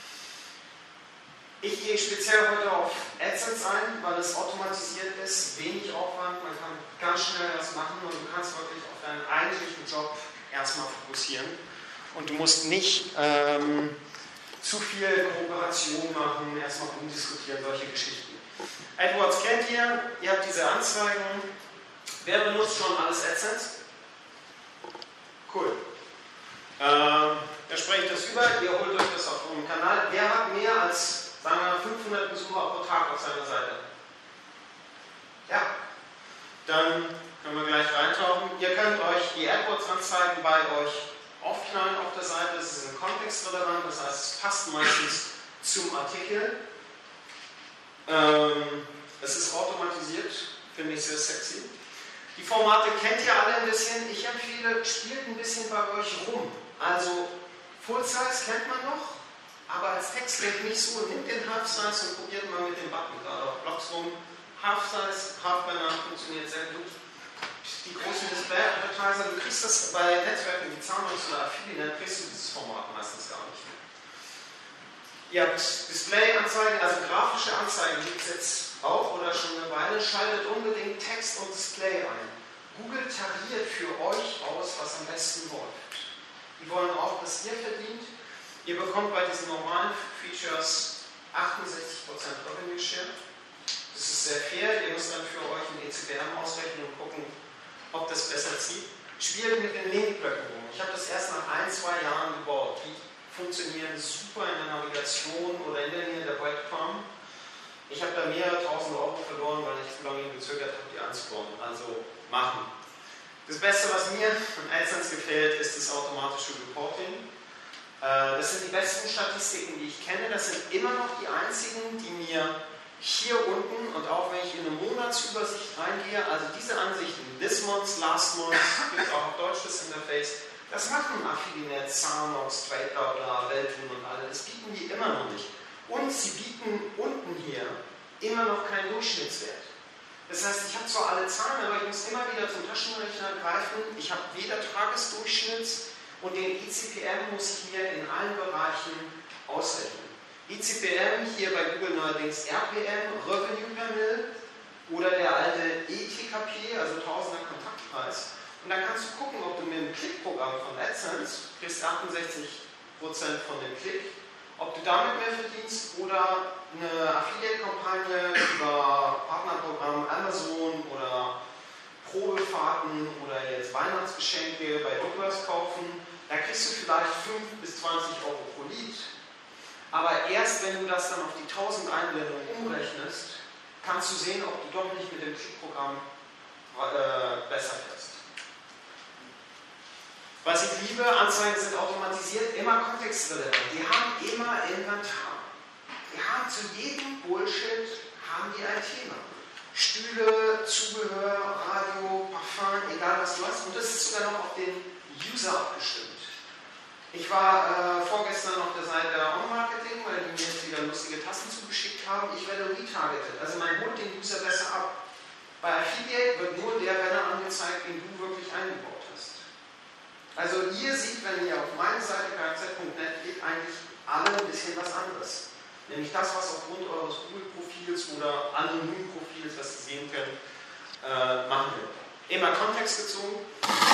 Ich gehe speziell heute auf AdSense ein, weil es automatisiert ist, wenig Aufwand, man kann ganz schnell was machen und du kannst wirklich auf deinen eigentlichen Job erstmal fokussieren. Und du musst nicht ähm, zu viel Kooperation machen, erstmal umdiskutieren, solche Geschichten. AdWords kennt ihr, ihr habt diese Anzeigen. Wer benutzt schon alles AdSense? Cool. Ähm, da spreche ich das über, ihr holt euch das auf eurem Kanal. Wer hat mehr als, sagen wir mal, fünfhundert Besucher pro Tag auf seiner Seite? Ja. Dann können wir gleich reintauchen. Ihr könnt euch die AdWords-Anzeigen bei euch aufknallen auf der Seite. Das ist ein kontextrelevant, das heißt, es passt meistens zum Artikel. Ähm, es ist automatisiert, finde ich sehr sexy. Die Formate kennt ihr alle ein bisschen. Ich empfehle, spielt ein bisschen bei euch rum. Also Full Size kennt man noch, aber als Textbild nicht so. Nimmt den Half Size und probiert mal mit dem Button gerade auf Blocks rum. Half Size, Half Banner funktioniert sehr gut. Die großen Display-Advertiser, du kriegst das bei Netzwerken wie Zahnungs oder Affiliate, kriegst du dieses Format meistens gar nicht mehr. Ihr habt Display-Anzeigen, also grafische Anzeigen gibt es jetzt auch oder schon eine Weile. Schaltet unbedingt Text und Display ein. Google tariert für euch aus, was am besten läuft. Die wollen auch, dass ihr verdient. Ihr bekommt bei diesen normalen Features achtundsechzig Prozent Revenue Share. Das ist sehr fair. Ihr müsst dann für euch ein E C P M ausrechnen und gucken, ob das besser zieht. Spielt mit den Linkblöcken rum. Ich habe das erst nach ein, zwei Jahren gebaut. Die funktionieren super in der Navigation oder in der Nähe der Breadcrumb. Ich habe da mehrere tausend Euro verloren, weil ich zu lange gezögert habe, die anzubauen. Also machen. Das Beste, was mir von AdSense gefällt, ist das automatische Reporting. Das sind die besten Statistiken, die ich kenne. Das sind immer noch die einzigen, die mir hier unten und auch wenn ich in eine Monatsübersicht reingehe, also diese Ansichten, this month, last month, gibt es auch auf Deutsch das Interface, das machen Affiliate, Zanox, TradeDoubler, Weltun und alle, das bieten die immer noch nicht. Und sie bieten unten hier immer noch keinen Durchschnittswert. Das heißt, ich habe zwar alle Zahlen, aber ich muss immer wieder zum Taschenrechner greifen. Ich habe weder Tagesdurchschnitts und den E C P M muss ich mir in allen Bereichen ausrechnen. E C P M, hier bei Google neuerdings R P M, Revenue per Mil oder der alte E T K P, also Tausender Kontaktpreis. Und dann kannst du gucken, ob du mit dem Klickprogramm von AdSense kriegst achtundsechzig Prozent von dem Klick, ob du damit mehr verdienst oder eine Affiliate-Kampagne über Partnerprogramm Amazon oder Probefahrten oder jetzt Weihnachtsgeschenke bei Douglas kaufen, da kriegst du vielleicht fünf bis zwanzig Euro pro Lead. Aber erst wenn du das dann auf die tausend Einblendungen umrechnest, kannst du sehen, ob du doch nicht mit dem Klickprogramm äh, besser fährst. Was ich liebe, Anzeigen sind automatisiert, immer kontextrelevant. Die haben immer Inventar. Die haben zu jedem Bullshit haben die ein Thema. Stühle, Zubehör, Radio, Parfum, egal was du hast. Und das ist sogar noch auf den User abgestimmt. Ich war äh, vorgestern auf der Seite On-Marketing, weil die mir jetzt wieder lustige Tasten zugeschickt haben. Ich werde retargeted. Also man holt den User besser ab. Bei Affiliate wird nur der Banner angezeigt, den du wirklich eingebaut hast. Also ihr seht, wenn ihr auf meine Seite k z punkt net geht, eigentlich alle ein bisschen was anderes. Nämlich das, was aufgrund eures Google-Profils oder anonymen Profils, was ihr sehen könnt, äh, machen wir. Immer kontextbezogen.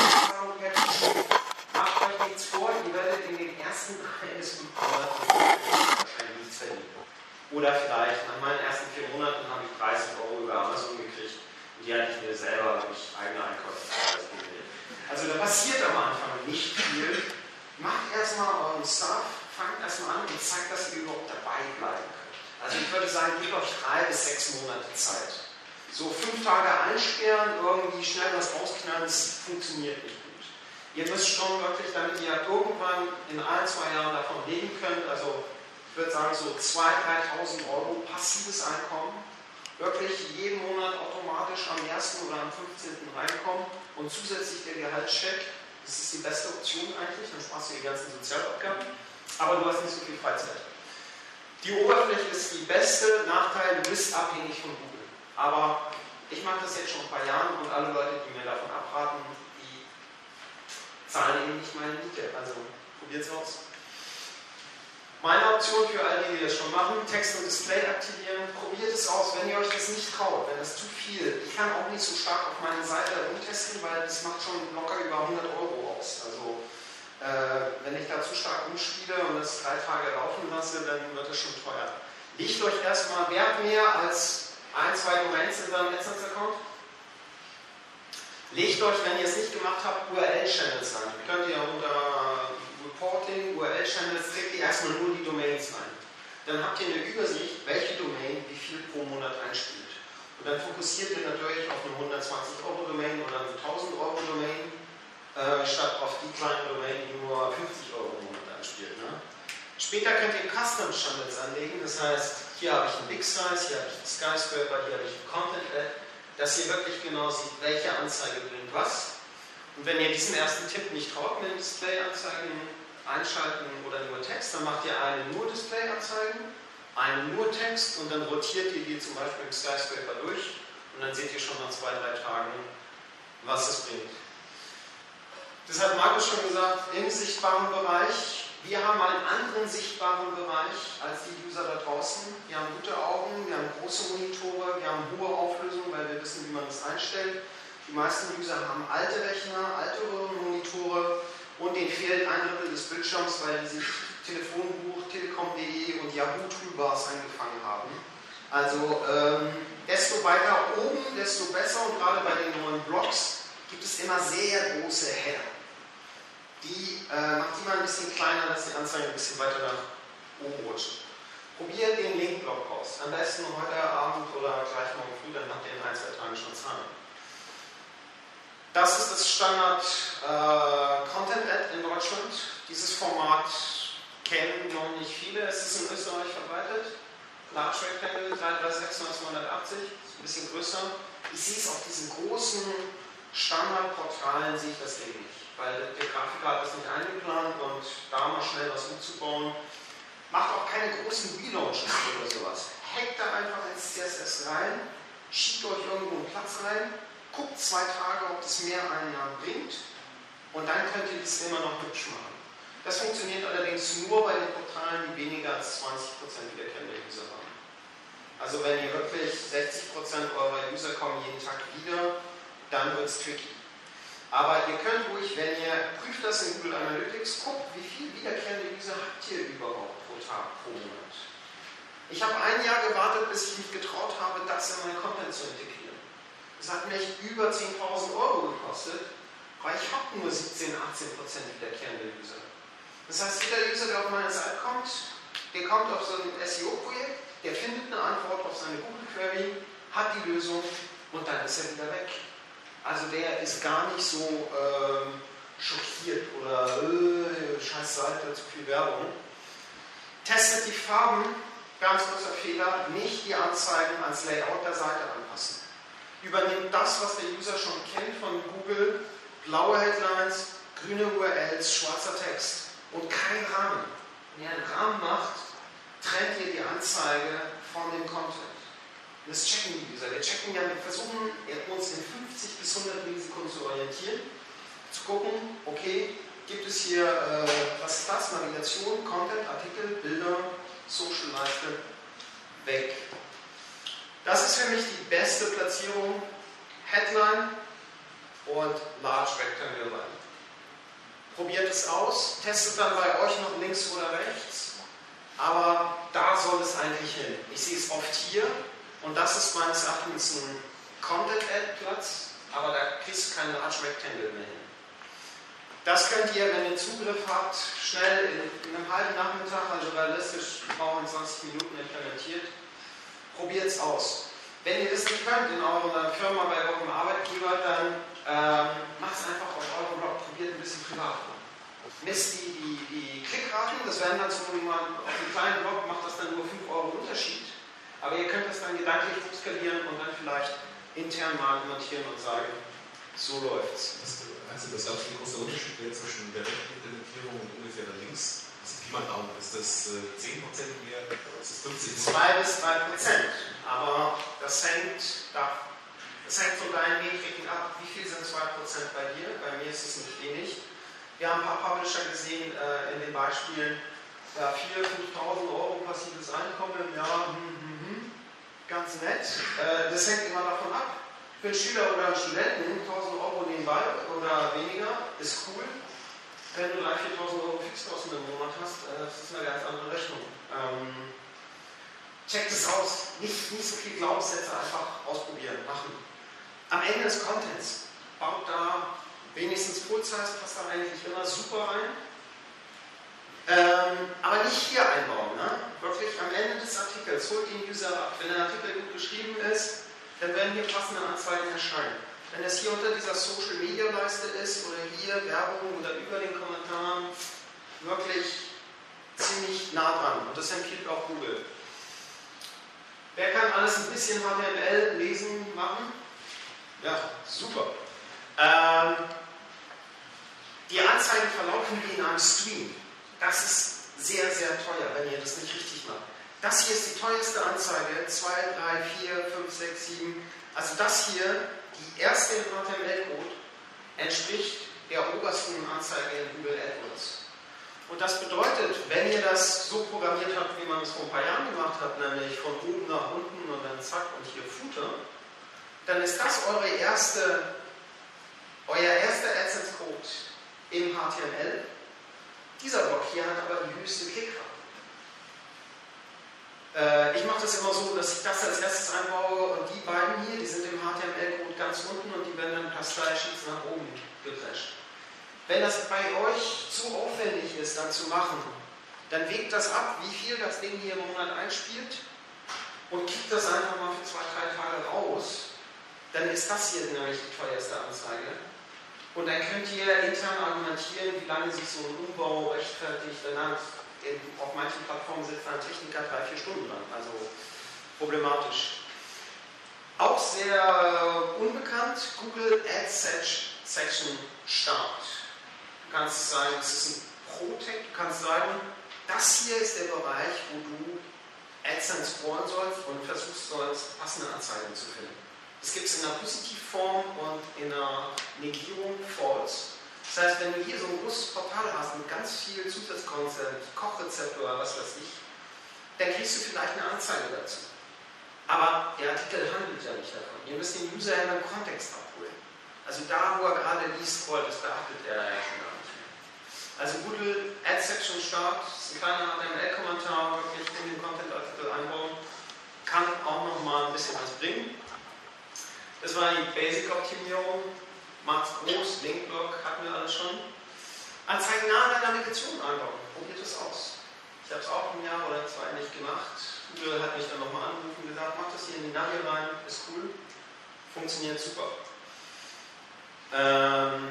Macht euch nichts vor, ihr werdet in den ersten drei bis fünf Monaten wahrscheinlich nichts verdienen. Oder vielleicht nach meinen ersten vier Monaten habe ich dreißig Euro über Amazon gekriegt und die hatte ich mir selber durch eigene Einkäufe generiert. Also da passiert am Anfang nicht viel. Macht erstmal euren Stuff, fangt erstmal an und zeigt, dass ihr überhaupt dabei bleiben könnt. Also ich würde sagen, gebt euch drei bis sechs Monate Zeit. So fünf Tage einsperren, irgendwie schnell was rausknallen, das funktioniert nicht. Ihr müsst schon wirklich, damit ihr irgendwann in ein, zwei Jahren davon leben könnt, also ich würde sagen so zweitausend, dreitausend Euro passives Einkommen, wirklich jeden Monat automatisch am ersten oder am fünfzehnten reinkommen und zusätzlich der Gehaltscheck, das ist die beste Option eigentlich, dann sparst du die ganzen Sozialabgaben, aber du hast nicht so viel Freizeit. Die Oberfläche ist die beste, Nachteil, du bist abhängig von Google. Aber ich mache das jetzt schon ein paar Jahre und alle Leute, die mir davon abraten, zahlen eben nicht meine Miete, also probiert es aus. Meine Option für all die, die das schon machen, Text und Display aktivieren, probiert es aus, wenn ihr euch das nicht traut, wenn das zu viel, ich kann auch nicht so stark auf meine Seite umtesten, weil das macht schon locker über hundert Euro aus. Also äh, wenn ich da zu stark umspiele und das drei Tage laufen lasse, dann wird das schon teuer. Legt euch erstmal Wert mehr als ein, zwei Domains in deinem AdSense-Account. Legt euch, wenn ihr es nicht gemacht habt, U R L-Channels an. Ihr könnt ihr unter Reporting, U R L-Channels, trägt ihr erstmal nur die Domains ein. Dann habt ihr eine Übersicht, welche Domain wie viel pro Monat einspielt. Und dann fokussiert ihr natürlich auf eine hundertzwanzig Euro Domain oder eine tausend Euro Domain, äh, statt auf die kleine Domain, die nur fünfzig Euro im Monat einspielt. Ne? Später könnt ihr Custom Channels anlegen, das heißt, hier habe ich einen Big Size, hier habe ich einen Skyscraper, hier habe ich einen Content Ad, dass ihr wirklich genau seht, welche Anzeige bringt was. Und wenn ihr diesen ersten Tipp nicht traut mit Display-Anzeigen einschalten oder nur Text, dann macht ihr eine nur Display-Anzeigen, eine nur Text und dann rotiert ihr die zum Beispiel im Skyscraper durch und dann seht ihr schon nach zwei, drei Tagen, was es bringt. Das hat Markus schon gesagt, im sichtbaren Bereich. Wir haben einen anderen sichtbaren Bereich als die User da draußen. Wir haben gute Augen, wir haben große Monitore, wir haben hohe Auflösung, weil wir wissen, wie man das einstellt. Die meisten User haben alte Rechner, alte Röhrenmonitore und denen fehlt ein Drittel des Bildschirms, weil die sich Telefonbuch, Telekom punkt de und Yahoo Toolbars angefangen haben. Also ähm, desto weiter oben, desto besser und gerade bei den neuen Blogs gibt es immer sehr große Header. Die äh, macht die mal ein bisschen kleiner, dass die Anzeige ein bisschen weiter nach oben rutscht. Probiert den Link-Block aus. Am besten heute Abend oder gleich morgen früh, dann habt ihr in ein, zwei Tagen schon Zahlen. Das ist das Standard äh, Content Ad in Deutschland. Dieses Format kennen noch nicht viele. Es ist in Österreich verbreitet. Large Rectangle drei drei sechs neun zwei achtzig, ist ein bisschen größer. Ich sehe es auf diesen großen Standardportalen, sehe ich das eben nicht. Weil der Grafiker hat das nicht eingeplant und da mal schnell was umzubauen. Macht auch keine großen Relaunches oder sowas. Hackt da einfach ins C S S rein, schiebt euch irgendwo einen Platz rein, guckt zwei Tage, ob das mehr Einnahmen bringt und dann könnt ihr das immer noch hübsch machen. Das funktioniert allerdings nur bei den Portalen, die weniger als zwanzig Prozent wiederkehrende User haben. Also wenn ihr wirklich sechzig Prozent eurer User kommen jeden Tag wieder, dann wird es tricky. Aber ihr könnt ruhig, wenn ihr prüft das in Google Analytics, guckt, wie viele wiederkehrende User habt ihr überhaupt pro Tag, pro Monat. Ich habe ein Jahr gewartet, bis ich mich getraut habe, das in meinen Content zu integrieren. Das hat mich über zehntausend Euro gekostet, weil ich habe nur siebzehn, achtzehn Prozent wiederkehrende User. Das heißt, jeder User, der auf meine Seite kommt, der kommt auf so ein S E O-Projekt, der findet eine Antwort auf seine Google-Query, hat die Lösung und dann ist er wieder weg. Also der ist gar nicht so ähm, schockiert oder äh, scheiß Seite, zu viel Werbung. Testet die Farben, ganz großer Fehler, nicht die Anzeigen ans Layout der Seite anpassen. Übernehmt das, was der User schon kennt von Google, blaue Headlines, grüne U R Ls, schwarzer Text und kein Rahmen. Wenn ihr einen Rahmen macht, trennt ihr die Anzeige von dem Content. Und das checken die User. Wir checken ja, wir versuchen uns in fünfzig bis hundert Millisekunden zu orientieren, zu gucken, okay, gibt es hier, äh, was ist das? Navigation, Content, Artikel, Bilder, Social-Leiste, weg. Das ist für mich die beste Platzierung, Headline und Large Rectangle Line. Probiert es aus, testet dann bei euch noch links oder rechts, aber da soll es eigentlich hin. Ich sehe es oft hier. Und das ist meines Erachtens ein Content-Ad-Platz, aber da kriegst du keinen Large Rectangle mehr hin. Das könnt ihr, wenn ihr Zugriff habt, schnell in, in einem halben Nachmittag, also realistisch brauchen zwanzig Minuten implementiert. Probiert es aus. Wenn ihr das nicht könnt in eurer Firma, bei eurem Arbeitgeber, dann ähm, macht es einfach auf eurem Blog, probiert ein bisschen privat. Misst die, die, die Klickraten, das werden dann so jemand auf einem kleinen Blog, macht das dann nur fünf Euro Unterschied. Aber ihr könnt das dann gedanklich skalieren und dann vielleicht intern mal montieren und sagen, so läuft's. Also das ist auch ein großer Unterschied zwischen der rechten Implementierung und ungefähr der links. Das ist Pi mal Daumen. Ist das zehn Prozent mehr? Ist das fünfzig Prozent? zwei bis drei Prozent. Aber das hängt, das hängt von deinen Metriken ab. Wie viel sind zwei Prozent bei dir? Bei mir ist es nicht wenig. Wir haben ein paar Publisher gesehen äh, in den Beispielen, ja, viertausend, fünftausend Euro passives Einkommen im Jahr. Hm, hm, hm. Ganz nett. Äh, das hängt immer davon ab. Für einen Schüler oder einen Studenten tausend Euro nebenbei oder weniger ist cool. Wenn du dreitausend, viertausend Euro Fixkosten im Monat hast, äh, das ist eine ganz andere Rechnung. Ähm, checkt es aus. Nicht, nicht so viel Glaubenssätze, einfach ausprobieren, machen. Am Ende des Contents baut da wenigstens Full-Size, passt da eigentlich immer super rein. Ähm, aber nicht hier einbauen. Ne? Wirklich am Ende des Artikels holt den User ab. Wenn der Artikel gut geschrieben ist, dann werden hier passende Anzeigen erscheinen. Wenn das hier unter dieser Social-Media-Leiste ist oder hier Werbung oder über den Kommentaren, wirklich ziemlich nah dran. Und das empfiehlt auch Google. Wer kann alles ein bisschen H T M L lesen, machen? Ja, super. Ähm, die Anzeigen verlaufen wie in einem Stream. Das ist sehr, sehr teuer, wenn ihr das nicht richtig macht. Das hier ist die teuerste Anzeige. zwei, drei, vier, fünf, sechs, sieben. Also das hier, die erste im H T M L-Code, entspricht der obersten Anzeige in Google AdWords. Und das bedeutet, wenn ihr das so programmiert habt, wie man es vor ein paar Jahren gemacht hat, nämlich von oben nach unten und dann zack und hier Footer, dann ist das eure erste, euer erster AdSense-Code im H T M L. Dieser Block hier hat aber die höchste Klickrate. Äh, ich mache das immer so, dass ich das als erstes einbaue und die beiden hier, die sind im H T M L-Code ganz unten und die werden dann per Style-Sheets nach oben geprescht. Wenn das bei euch zu aufwendig ist, dann zu machen, dann wägt das ab, wie viel das Ding hier im Monat einspielt und kickt das einfach mal für zwei, drei Tage raus. Dann ist das hier nämlich die teuerste Anzeige. Und dann könnt ihr intern argumentieren, wie lange sich so ein Umbau rechtfertigt. Dann auf manchen Plattformen sitzt ein Techniker drei, vier Stunden lang. Also problematisch. Auch sehr unbekannt, Google Ads Section Start. Du kannst sagen, das ist ein Pro-Tech, du kannst sagen, das hier ist der Bereich, wo du AdSense scoren sollst und versuchst sollst, passende Anzeigen zu finden. Das gibt es in einer Positivform und in einer Negierung False. Das heißt, wenn du hier so ein großes Portal hast mit ganz viel Zusatzcontent, Kochrezept oder was weiß ich, dann kriegst du vielleicht eine Anzeige dazu. Aber der Artikel handelt ja nicht davon. Ihr müsst den User in einem Kontext abholen. Also da, wo er gerade liest, scrollt, das beachtet er ja schon gar nicht mehr. Also Google Ad Section Start, das ist ein kleiner H T M L-Kommentar, wirklich in den Content-Artikel einbauen, kann auch nochmal ein bisschen was bringen. Das war die Basic-Optimierung, macht's groß, Linkblock hatten wir alles schon. Anzeigen nah an der Navigation einbauen, probiert es aus. Ich habe es auch ein Jahr oder zwei nicht gemacht. Google hat mich dann nochmal angerufen und gesagt, mach das hier in die Navi rein, ist cool, funktioniert super. Ähm,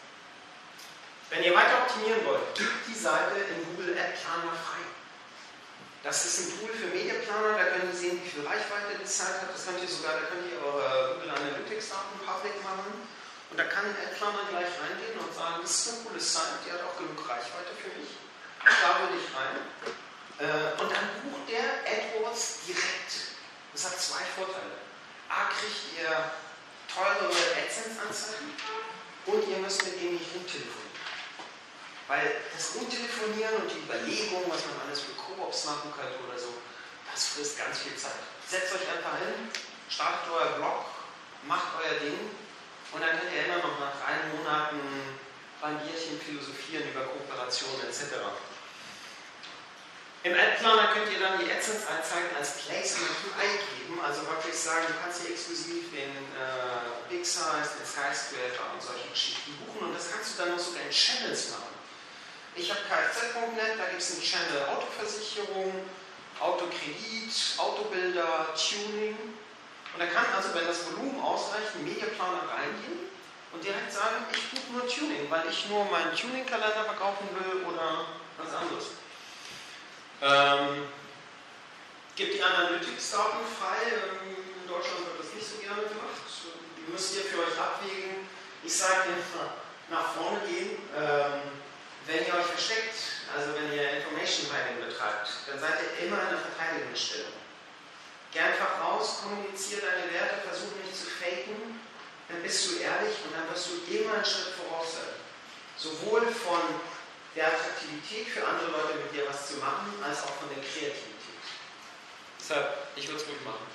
wenn ihr weiter optimieren wollt, gebt die Seite in Google Ad Planer frei. Das ist ein Tool für Mediaplaner, da könnt ihr sehen, wie viel Reichweite die Zeit hat. Das könnt ihr sogar, da könnt ihr eure Google Analytics Daten public machen. Und da kann ein Ad Planer gleich reingehen und sagen, das ist eine coole Site, die hat auch genug Reichweite für mich. Da will ich rein. Äh, und dann bucht der AdWords direkt. Das hat zwei Vorteile. A, kriegt ihr teurere AdSense-Anzeigen und ihr müsst mit denen nicht rumtelefonieren. Weil das Rumtelefonieren und die Überlegung, was man alles für Koops machen könnte oder so, das frisst ganz viel Zeit. Setzt euch einfach hin, startet euer Blog, macht euer Ding und dann könnt ihr immer noch nach drei Monaten beim Bierchen philosophieren über Kooperation et cetera. Im Ad-Planer könnt ihr dann die AdSense-Anzeigen als Placement eingeben, also wirklich sagen, du kannst hier exklusiv den äh, Big Size, den Skyscraper und solche Geschichten buchen und das kannst du dann noch sogar in Channels machen. Ich habe Kfz Punkt net, da gibt es einen Channel Autoversicherung, Autokredit, Autobilder, Tuning und da kann also, wenn das Volumen ausreicht, ein Mediaplaner reingehen und direkt sagen, ich buche nur Tuning, weil ich nur meinen Tuning-Kalender verkaufen will oder was anderes. Ähm, gibt die Analytics-Daten frei, ähm, in Deutschland wird das nicht so gerne gemacht. Die müsst ihr für euch abwägen. Ich sage nach vorne gehen, ähm, wenn ihr euch versteckt, also wenn ihr Information Hiding betreibt, dann seid ihr immer in einer Verteidigungsstellung. Geh einfach raus, kommuniziere deine Werte, versuch nicht zu faken, dann bist du ehrlich und dann wirst du immer einen Schritt voraus sein. Sowohl von der Attraktivität für andere Leute mit dir was zu machen, als auch von der Kreativität. Deshalb, ich würde es gut machen.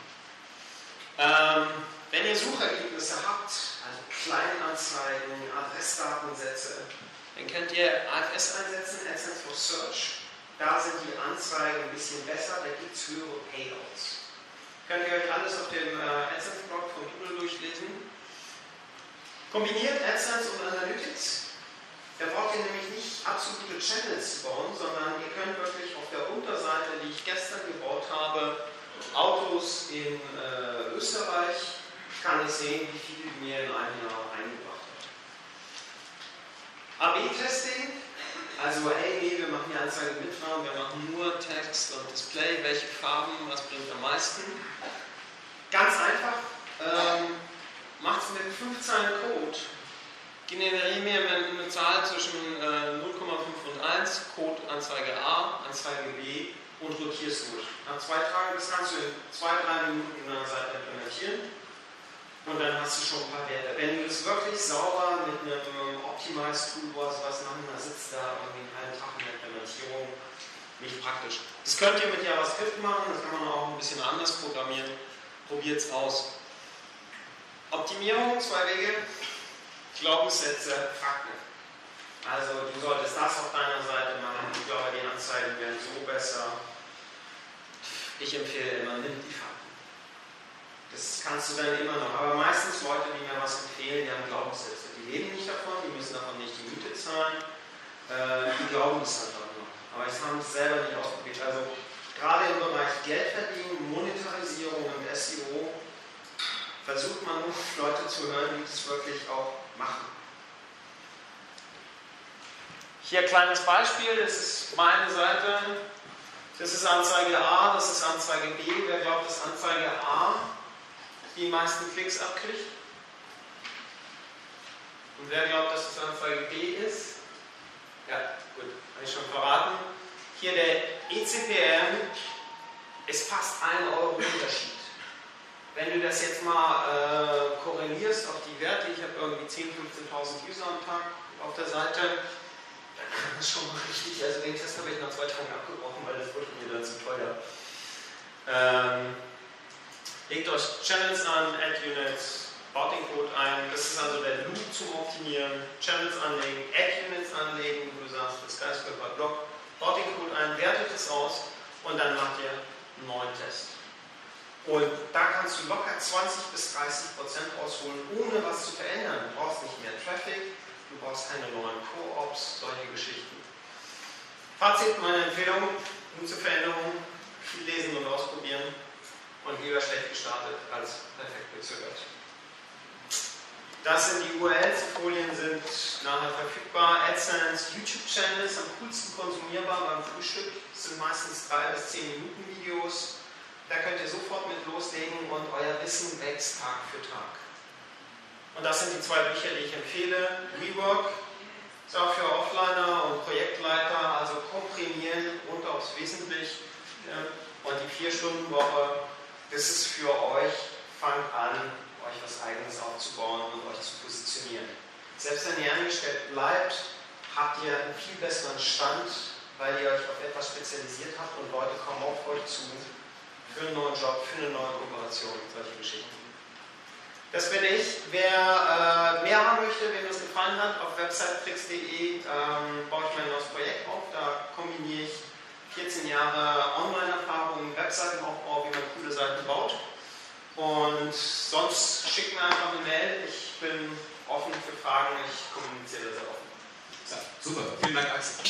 Ähm, wenn ihr Suchergebnisse habt, also Kleinanzeigen, Adressdatensätze, dann könnt ihr A F S einsetzen, AdSense for Search. Da sind die Anzeigen ein bisschen besser, da gibt es höhere Payouts. Könnt ihr euch alles auf dem äh, AdSense-Blog von Google durchlesen. Kombiniert AdSense und Analytics. Da braucht ihr nämlich nicht absolute Channels zu bauen, sondern ihr könnt wirklich auf der Unterseite, die ich gestern gebaut habe, Autos in äh, Österreich, kann ich sehen, wie viel mir in einem Jahr eingebracht hat. A B Testing Also, hey, nee, wir machen die Anzeige mit Farben, wir machen nur Text und Display, welche Farben, was bringt am meisten? Ganz einfach, ähm, macht es mit fünf Zeilen Code. Generiere mir eine Zahl zwischen äh, null Komma fünf und eins, Code Anzeige A, Anzeige B und rotierst durch. Nach zwei Tagen, das kannst du in zwei, drei Minuten in einer Seite implementieren und dann hast du schon ein paar Werte. Wenn du das wirklich sauber mit einem Optimized Toolbar was machen, dann sitzt da irgendwie einen halben Tag in der Implementierung, nicht praktisch. Das könnt ihr mit JavaScript machen, das kann man auch ein bisschen anders programmieren. Probiert es aus. Optimierung, zwei Wege. Glaubenssätze, Fakten. Also du solltest das auf deiner Seite machen, ich glaube die Anzeigen werden so besser. Ich empfehle immer, nimm die Fakten. Das kannst du dann immer noch. Aber meistens Leute, die mir was empfehlen, die haben Glaubenssätze. Die leben nicht davon, die müssen davon nicht die Miete zahlen. Äh, die glauben es einfach nur. Aber ich habe es selber nicht ausprobiert. Also gerade im Bereich Geld verdienen, Monetarisierung und S E O versucht man nur Leute zu hören, die das wirklich auch machen. Hier ein kleines Beispiel, das ist meine Seite, das ist Anzeige A, das ist Anzeige B. Wer glaubt, dass Anzeige A die meisten Klicks abkriegt? Und wer glaubt, dass es Anzeige B ist? Ja, gut, habe ich schon verraten. Hier der E C P M ist fast ein Euro Unterschied. Wenn du das jetzt mal äh, korrelierst auf die Werte, ich habe irgendwie zehntausend, fünfzehntausend User am Tag auf der Seite, dann kann das schon mal richtig, also den Test habe ich nach zwei Tagen abgebrochen, weil das wurde mir dann zu teuer. Ähm, legt euch Channels an, Add Units, baut den Code ein, das ist also der Loop zum Optimieren, Channels anlegen, Add Units anlegen, wo du sagst, das Skyscraper Block, baut den Code ein, wertet es aus und dann macht ihr einen neuen Test. Und da kannst du locker zwanzig bis dreißig Prozent rausholen, ohne was zu verändern. Du brauchst nicht mehr Traffic, du brauchst keine neuen Co-ops, solche Geschichten. Fazit, meine Empfehlung, Mut zur Veränderung, viel lesen und ausprobieren und lieber schlecht gestartet als perfekt gezögert. Das sind die U R Ls, die Folien sind nachher verfügbar. AdSense, YouTube-Channel ist am coolsten konsumierbar beim Frühstück. Das sind meistens drei bis zehn Minuten Videos. Da könnt ihr sofort mit loslegen und euer Wissen wächst Tag für Tag. Und das sind die zwei Bücher, die ich empfehle. Rework ist auch für Offliner und Projektleiter, also komprimieren, runter aufs Wesentliche. Und die vier-Stunden-Woche, das ist für euch, fangt an, euch was Eigenes aufzubauen und euch zu positionieren. Selbst wenn ihr angestellt bleibt, habt ihr einen viel besseren Stand, weil ihr euch auf etwas spezialisiert habt und Leute kommen auf euch zu für einen neuen Job, für eine neue Kooperation, solche Geschichten. Das bin ich. Wer äh, mehr haben möchte, wem das gefallen hat, auf websitetricks punkt de ähm, baue ich mein neues Projekt auf. Da kombiniere ich vierzehn Jahre Online-Erfahrung, Webseitenaufbau, wie man coole Seiten baut. Und sonst schickt mir einfach eine Mail. Ich bin offen für Fragen, ich kommuniziere sehr offen. Ja, super, vielen Dank, Axel.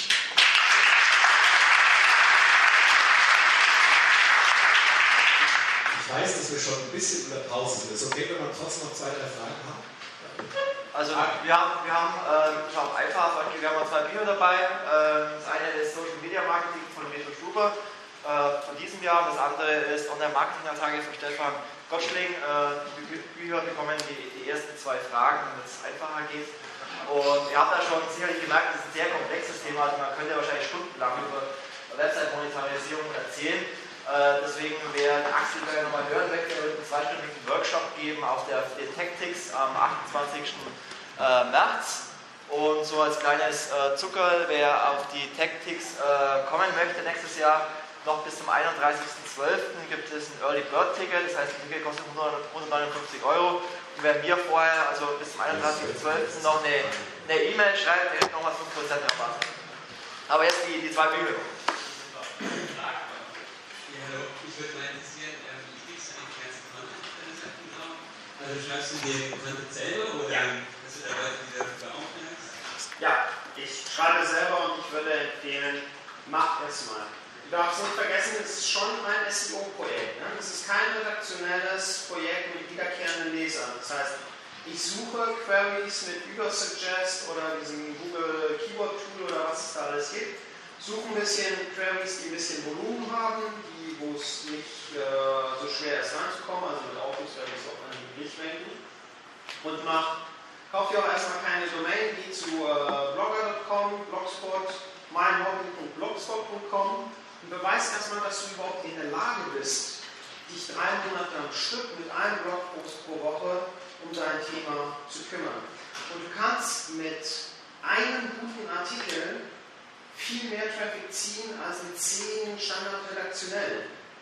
Ich weiß, dass wir schon ein bisschen in der Pause sind. Ist okay, wenn wir trotzdem noch zwei, drei Fragen haben? Also wir haben, wir haben äh, ich einfach, wir haben zwei Bücher dabei. Äh, das eine ist Social Media Marketing von Reto Struber äh, von diesem Jahr. Das andere ist Online Marketing Anzeige von Stefan Gottschling. Äh, die Bücher bekommen die, die ersten zwei Fragen, damit es einfacher geht. Und ihr habt da schon sicherlich gemerkt, das ist ein sehr komplexes Thema. Also man könnte wahrscheinlich stundenlang über Website-Monetarisierung erzählen. Äh, deswegen, wer den Axel nochmal hören möchte, wird einen zweistündigen Workshop geben auf der den Tactics am achtundzwanzigsten März. Und so als kleines äh, Zuckerl, wer auf die Tactics äh, kommen möchte nächstes Jahr, noch bis zum einunddreißigsten zwölften gibt es ein Early Bird Ticket, das heißt, das Ticket kostet hundertneunundfünfzig Euro. Und wer mir vorher, also bis zum einunddreißigsten zwölften noch eine E-Mail e schreibt, der hat nochmal fünf Prozent Rabatt. Aber jetzt die, die zwei Bücher. Ich würde mal interessieren, wie kriegst du eigentlich die ganzen Content-Seiten drauf? Also schreibst du den Content selber oder ja. Hast du da Leute, die dafür aufmerkst? Ja, ich schreibe selber und ich würde empfehlen, macht es mal. Du darfst nicht vergessen, es ist schon ein S E O-Projekt. Ne? Das ist kein redaktionelles Projekt mit wiederkehrenden Lesern. Das heißt, ich suche Queries mit Übersuggest oder diesem Google Keyword Tool oder was es da alles alles gibt. Suche ein bisschen Queries, die ein bisschen Volumen haben, die, wo es nicht äh, so schwer ist reinzukommen, also mit Aufrufsqueries auf Anhieb nicht ranken. Und mach, kauf dir auch erstmal keine Domain, die zu äh, blogger Punkt com, Blogspot, meinhobby Punkt blogspot Punkt com und beweis erstmal, dass du überhaupt in der Lage bist, dich drei Monate am Stück mit einem Blogpost pro Woche um dein Thema zu kümmern. Und du kannst mit einem guten Artikel viel mehr Traffic ziehen als mit zehn standardredaktionellen.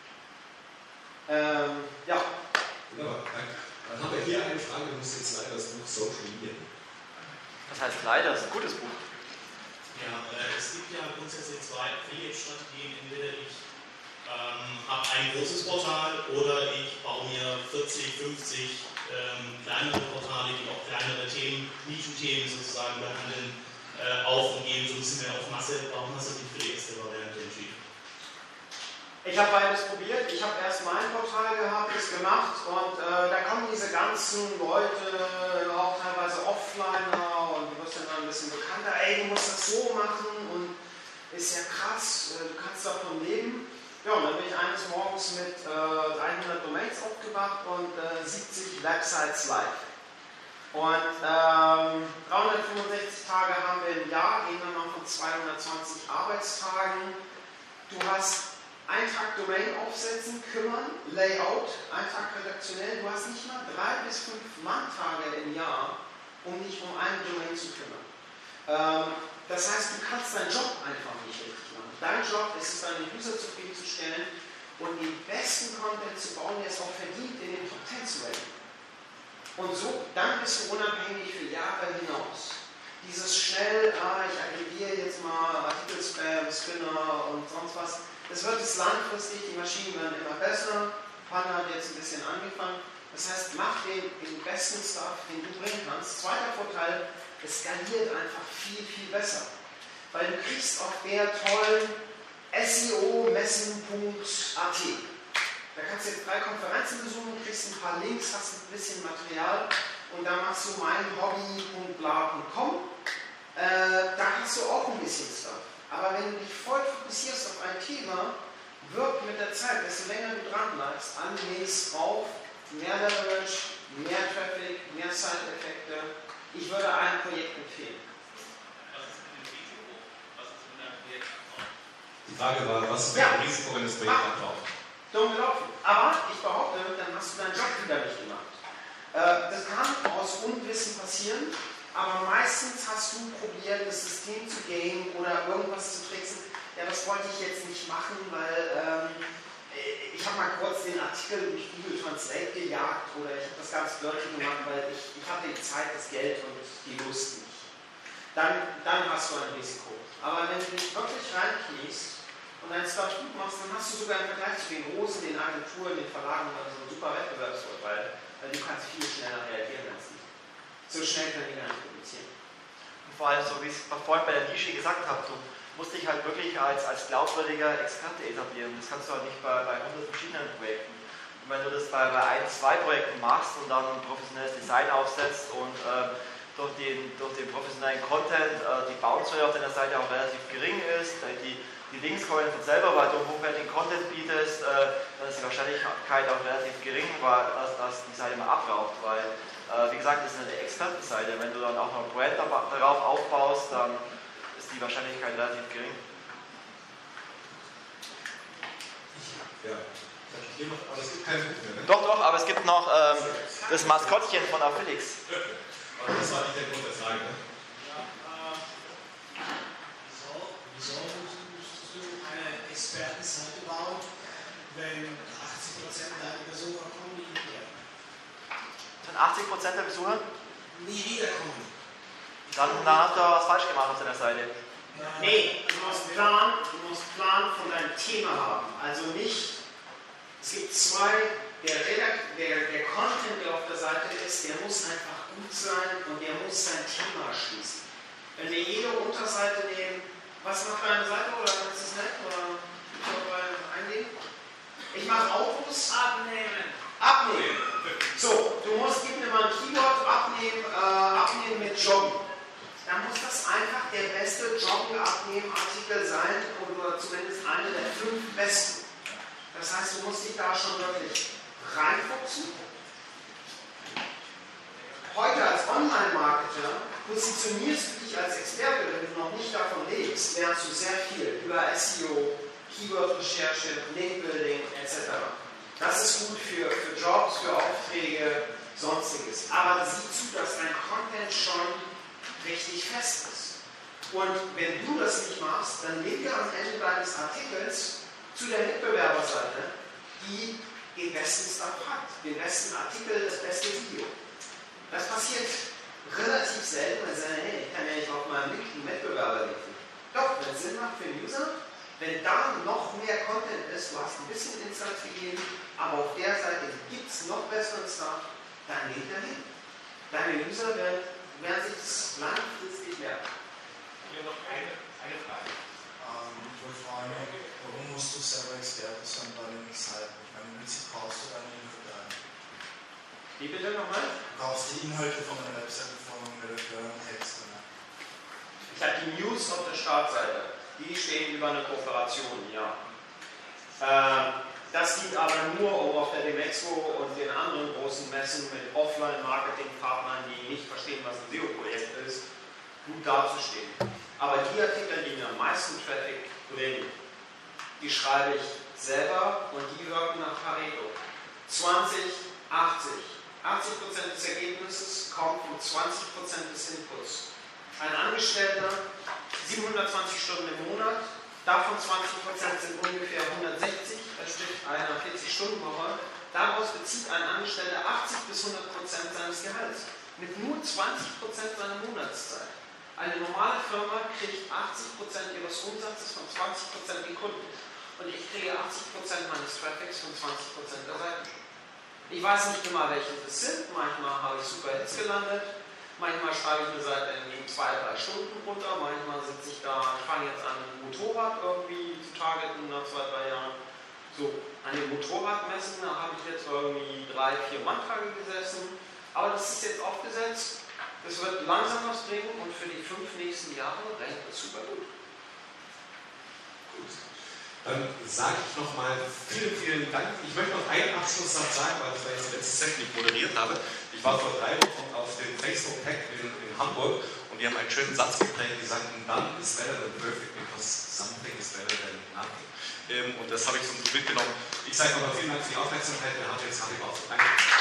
Ähm, ja. Wunderbar, danke. Dann haben wir hier eine Frage, du musst jetzt leider das Buch Social Media. Das heißt leider, das ist ein gutes Buch. Ja, äh, es gibt ja grundsätzlich zwei Affiliate-Strategien. Entweder ich ähm, habe ein großes Portal oder ich baue mir vierzig, fünfzig ähm, kleinere Portale, die auch kleinere Themen, Nischenthemen sozusagen behandeln, äh, auf und gehen so ein bisschen mehr auf Masse. Warum hast du dich für die erste Variante entschieden? Ich habe beides probiert. Ich habe erst mein Portal gehabt, das gemacht und äh, da kommen diese ganzen Leute, auch teilweise Offliner und du wirst dann ein bisschen bekannter. Ey, du musst das so machen und ist ja krass, äh, du kannst davon leben. Ja, und dann bin ich eines Morgens mit äh, dreihundert Domains aufgewacht und äh, siebzig Websites live. Und ähm, dreihundertfünfundsechzig Tage haben wir im Jahr, gehen wir mal von zweihundertzwanzig Arbeitstagen. Du hast einen Tag Domain aufsetzen, kümmern, Layout, einen Tag redaktionell. Du hast nicht mal drei bis fünf Manntage im Jahr, um dich um eine Domain zu kümmern. Ähm, das heißt, du kannst deinen Job einfach nicht richtig machen. Dein Job ist es, deine User zufriedenzustellen und den besten Content zu bauen, der es auch verdient, in den Top zehn zu ranken. Und so, dann bist du unabhängig für Jahre hinaus. Dieses schnell, ah, ich aggregiere jetzt mal Artikel-Spam, Spinner und sonst was, das wird es langfristig, die Maschinen werden immer besser. Panna hat jetzt ein bisschen angefangen. Das heißt, mach den, den besten Stuff, den du bringen kannst. Zweiter Vorteil, es skaliert einfach viel, viel besser. Weil du kriegst auf der tollen S E O messen Punkt A T. Da kannst du jetzt drei Konferenzen besuchen, kriegst ein paar Links, hast ein bisschen Material und dann machst du meinhobby Punkt bla Punkt com. Äh, da hast du auch ein bisschen Stuff. Aber wenn du dich voll fokussierst auf ein Thema, wirkt mit der Zeit, desto länger du dran bleibst, anlegst auf mehr Leverage, mehr Traffic, mehr Side-Effekte. Ich würde ein Projekt empfehlen. Was ist mit dem Risiko? Was ist mit einem Projekt abbauen? Die Frage war, was ist mit Ja. dem Risiko, wenn das Projekt abbaut? Dumm gelaufen. Aber ich behaupte, dann hast du deinen Job wieder nicht gemacht. Äh, das kann aus Unwissen passieren, aber meistens hast du probiert, das System zu gamen oder irgendwas zu tricksen. Ja, das wollte ich jetzt nicht machen, weil ähm, ich habe mal kurz den Artikel durch Google Translate gejagt oder ich habe das ganz dirty gemacht, weil ich, ich hatte die Zeit, das Geld und die Lust nicht. Dann, dann hast du ein Risiko. Aber wenn du dich wirklich reinkniest und dein Stuff gut machst, dann hast du sogar im Vergleich zu den Großen, den Agenturen, den Verlagen also einen super Wettbewerbsvorteil, weil du kannst viel schneller reagieren als die. So schnell können die gar nicht produzieren. Und vor allem, so wie ich es vorhin bei der Nische gesagt habe, du musst dich halt wirklich als, als glaubwürdiger Experte etablieren. Das kannst du halt nicht bei, bei hundert verschiedenen Projekten. Und wenn du das bei, bei ein, zwei Projekten machst und dann ein professionelles Design aufsetzt und äh, durch, den, durch den professionellen Content äh, die Bounce Rate auf deiner Seite auch relativ gering ist, die, die Links kommen von selber, weil du hochwertigen Content bietest, äh, dann ist die Wahrscheinlichkeit auch relativ gering, weil, dass, dass die Seite mal abraucht. Weil, äh, wie gesagt, das ist eine Expertenseite. Wenn du dann auch noch ein Brand darauf aufbaust, dann ist die Wahrscheinlichkeit relativ gering. Ja, hier noch, aber es gibt kein Buch mehr, ne? Doch, doch, aber es gibt noch ähm, das Maskottchen von Affilix. Aber das war nicht der Grund der Frage, ne? Ja, äh, wieso, wieso musst du eine Expertenseite bauen, wenn achtzig Prozent deiner Besucher kommen nie wieder? Sind achtzig Prozent der Besucher? Nie wiederkommen. Dann, dann hast du was falsch gemacht auf deiner Seite. Nee, du musst Plan, du musst Plan von deinem Thema haben. Also nicht, es gibt zwei, der, Redakt, der, der Content, der auf der Seite ist, der muss einfach gut sein und der muss sein Thema schließen. Wenn wir jede Unterseite nehmen, was macht deine Seite oder kannst du es nicht? Oder eingehen? Ich mache Autos. Abnehmen. Abnehmen. So, du musst, gib mir mal ein Keyword, abnehmen, äh, abnehmen mit Joggen. Dann muss das einfach der beste Joggen-Abnehmen-Artikel sein oder zumindest einer der fünf besten. Das heißt, du musst dich da schon wirklich reinfuchsen. Heute als Online-Marketer positionierst du dich als Experte, wenn du noch nicht davon lebst, lernst du sehr viel über S E O, Keyword-Recherche, Link-Building et cetera. Das ist gut für, für Jobs, für Aufträge, sonstiges. Aber sieh zu, dass dein Content schon richtig fest ist. Und wenn du das nicht machst, dann linke am Ende deines Artikels zu der Mitbewerberseite, die den besten Stuff hat, den besten Artikel, das beste Video. Das passiert relativ selten, weil sie sagen, hey, ich kann ja nicht auf meinem Link einen Wettbewerber linken. Doch, wenn es Sinn macht für den User, wenn da noch mehr Content ist, du hast ein bisschen Insights gegeben, aber auf der Seite gibt es noch besseren Stuff, dann link dahin. Deine User werden, werden sich das langfristig merken. Hier noch eine, eine Frage. Ähm, ich wollte fragen, warum musst du selber Experte sein bei den Seiten? Ich meine, im Prinzip kaufst du deine Inhalte ein. Wie bitte nochmal? Du kaufst die Inhalte von der Webseite von Redakteur und Texte. Ne? Ich habe die News auf der Startseite. Die stehen über eine Kooperation, ja. Ähm, das dient aber nur, um auf der Demexpo und den anderen großen Messen mit Offline-Marketing-Partnern, die nicht verstehen, was ein S E O-Projekt ist, gut dazustehen. Aber die Artikel, die mir am meisten Traffic bringen, die schreibe ich selber und die wirken nach Pareto. zwanzig, achtzig. achtzig Prozent des Ergebnisses kommt von zwanzig Prozent des Inputs. Ein Angestellter, siebenhundertzwanzig Stunden im Monat, davon zwanzig Prozent sind ungefähr hundertsechzig, entspricht einer vierzig-Stunden-Woche. Daraus bezieht ein Angestellter achtzig bis hundert Prozent seines Gehalts. Mit nur zwanzig Prozent seiner Monatszeit. Eine normale Firma kriegt achtzig Prozent ihres Umsatzes von zwanzig Prozent den Kunden. Und ich kriege achtzig Prozent meines Traffics von zwanzig Prozent der Seiten. Ich weiß nicht immer, welche das sind. Manchmal habe ich super Hits gelandet. Manchmal schreibe ich eine Seite in zwei, drei Stunden runter. Manchmal sitze ich da, ich fange jetzt an, ein Motorrad irgendwie zu targeten nach zwei, drei Jahren. So, an den Motorradmessen, da habe ich jetzt irgendwie drei, vier Manntage gesessen. Aber das ist jetzt aufgesetzt. Das wird langsam was bringen und für die fünf nächsten Jahre rennt es super gut. Gut. Dann sage ich nochmal vielen, vielen Dank. Ich möchte noch einen Abschlusssatz sagen, weil das war jetzt die letzte Session, die ich moderiert habe. Ich war vor drei Wochen auf dem Facebook Tech in, in Hamburg und die haben einen schönen Satz geprägt, die sagten, none is better than perfect because something is better than nothing. Ähm, und das habe ich so mitgenommen. Ich sage nochmal vielen Dank für die Aufmerksamkeit. Wir haben jetzt Kaffee auf. Danke.